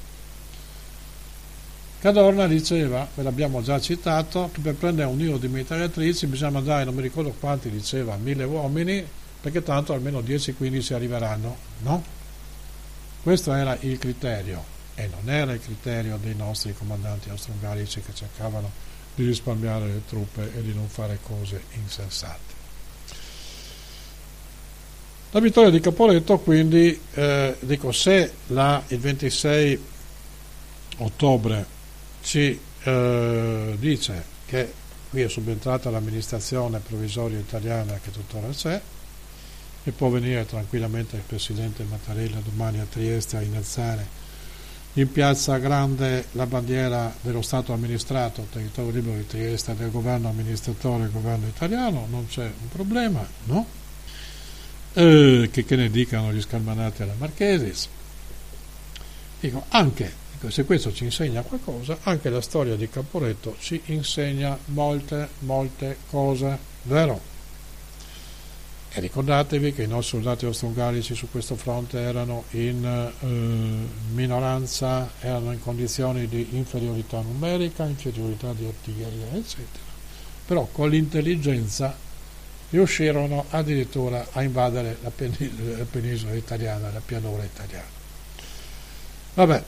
Cadorna diceva, ve l'abbiamo già citato, che per prendere un nido di mitragliatrici bisogna mandare, non mi ricordo quanti diceva, mille uomini, perché tanto almeno dieci quindici arriveranno, no? Questo era il criterio, e non era il criterio dei nostri comandanti austro-ungarici che cercavano di risparmiare le truppe e di non fare cose insensate. La vittoria di Caporetto, quindi, eh, dico, se la, il ventisei ottobre ci eh, dice che qui è subentrata l'amministrazione provvisoria italiana che tuttora c'è, e può venire tranquillamente il presidente Mattarella domani a Trieste a innalzare in piazza Grande la bandiera dello Stato amministrato, territorio libero di Trieste, del governo amministratore del governo italiano, non c'è un problema, no? Eh, che, che ne dicano gli scalmanati alla Marchesis. Dico, anche, dico, se questo ci insegna qualcosa, anche la storia di Caporetto ci insegna molte, molte cose, vero? E ricordatevi che i nostri soldati austro-ungarici su questo fronte erano in eh, minoranza, erano in condizioni di inferiorità numerica, inferiorità di artiglieria, eccetera. Però con l'intelligenza riuscirono addirittura a invadere la, pen- la penisola italiana, la pianura italiana. Vabbè,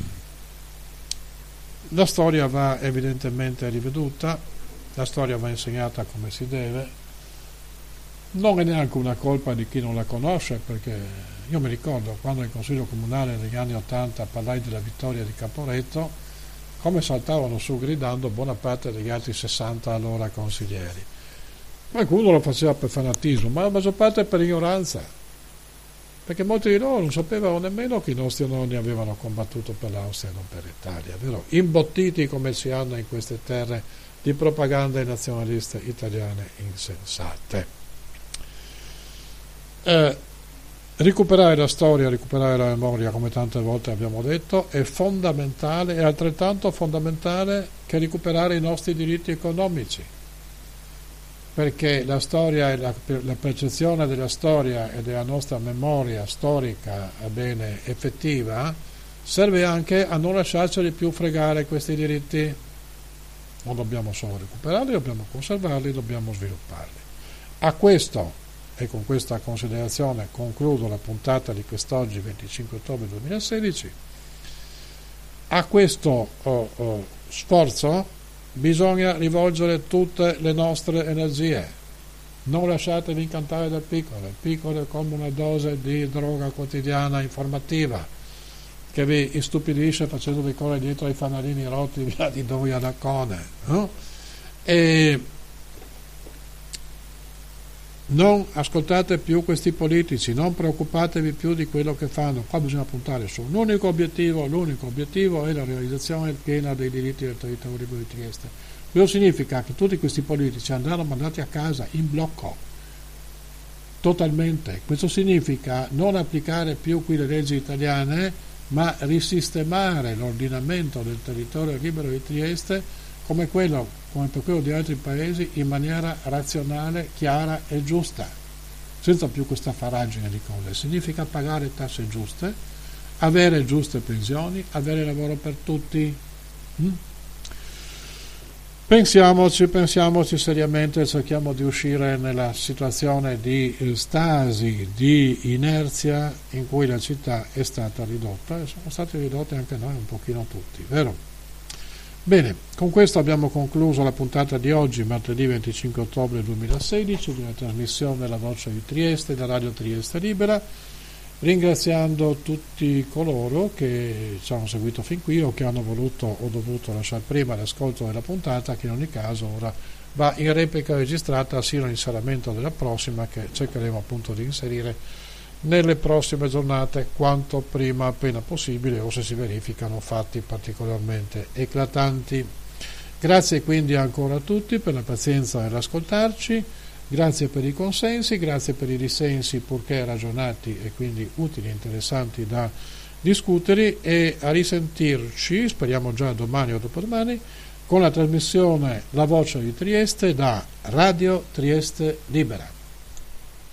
la storia va evidentemente riveduta, la storia va insegnata come si deve, non è neanche una colpa di chi non la conosce, perché io mi ricordo quando in Consiglio Comunale negli anni Ottanta parlai della vittoria di Caporetto, come saltavano su gridando buona parte degli altri sessanta allora consiglieri. Qualcuno lo faceva per fanatismo, ma la maggior parte per ignoranza, perché molti di loro non sapevano nemmeno che i nostri nonni avevano combattuto per l'Austria e non per l'Italia, vero? Imbottiti come si hanno in queste terre di propagande nazionaliste italiane insensate. Eh, recuperare la storia, recuperare la memoria, come tante volte abbiamo detto, è fondamentale, è altrettanto fondamentale che recuperare i nostri diritti economici, perché la storia e la, la percezione della storia e della nostra memoria storica bene effettiva serve anche a non lasciarceli più fregare questi diritti. Non dobbiamo solo recuperarli, dobbiamo conservarli, dobbiamo svilupparli. A questo, e con questa considerazione concludo la puntata di quest'oggi, venticinque ottobre duemilasedici, a questo oh, oh, sforzo bisogna rivolgere tutte le nostre energie. Non lasciatevi incantare dal piccolo. Il piccolo è come una dose di droga quotidiana informativa che vi istupidisce facendovi correre dietro ai fanalini rotti via di Doia da Cone, no? E non ascoltate più questi politici, non preoccupatevi più di quello che fanno. Qua bisogna puntare su un unico obiettivo, l'unico obiettivo è la realizzazione piena dei diritti del territorio libero di Trieste. Questo significa che tutti questi politici andranno mandati a casa in blocco, totalmente. Questo significa non applicare più qui le leggi italiane, ma risistemare l'ordinamento del territorio libero di Trieste come quello, come per quello di altri paesi, in maniera razionale, chiara e giusta, senza più questa faragine di cose. Significa pagare tasse giuste, avere giuste pensioni, avere lavoro per tutti. Mm? Pensiamoci, pensiamoci seriamente, cerchiamo di uscire nella situazione di stasi, di inerzia in cui la città è stata ridotta, e sono stati ridotti anche noi un pochino tutti, vero? Bene, con questo abbiamo concluso la puntata di oggi, martedì venticinque ottobre duemilasedici, della trasmissione La Voce di Trieste da Radio Trieste Libera, ringraziando tutti coloro che ci hanno seguito fin qui o che hanno voluto o dovuto lasciare prima l'ascolto della puntata, che in ogni caso ora va in replica registrata sino all'inserimento della prossima, che cercheremo appunto di inserire nelle prossime giornate quanto prima appena possibile, o se si verificano fatti particolarmente eclatanti. Grazie quindi ancora a tutti per la pazienza nell'ascoltarci. Grazie per i consensi, grazie per i dissensi purché ragionati e quindi utili e interessanti da discutere, e a risentirci, speriamo già domani o dopodomani, con la trasmissione La Voce di Trieste da Radio Trieste Libera.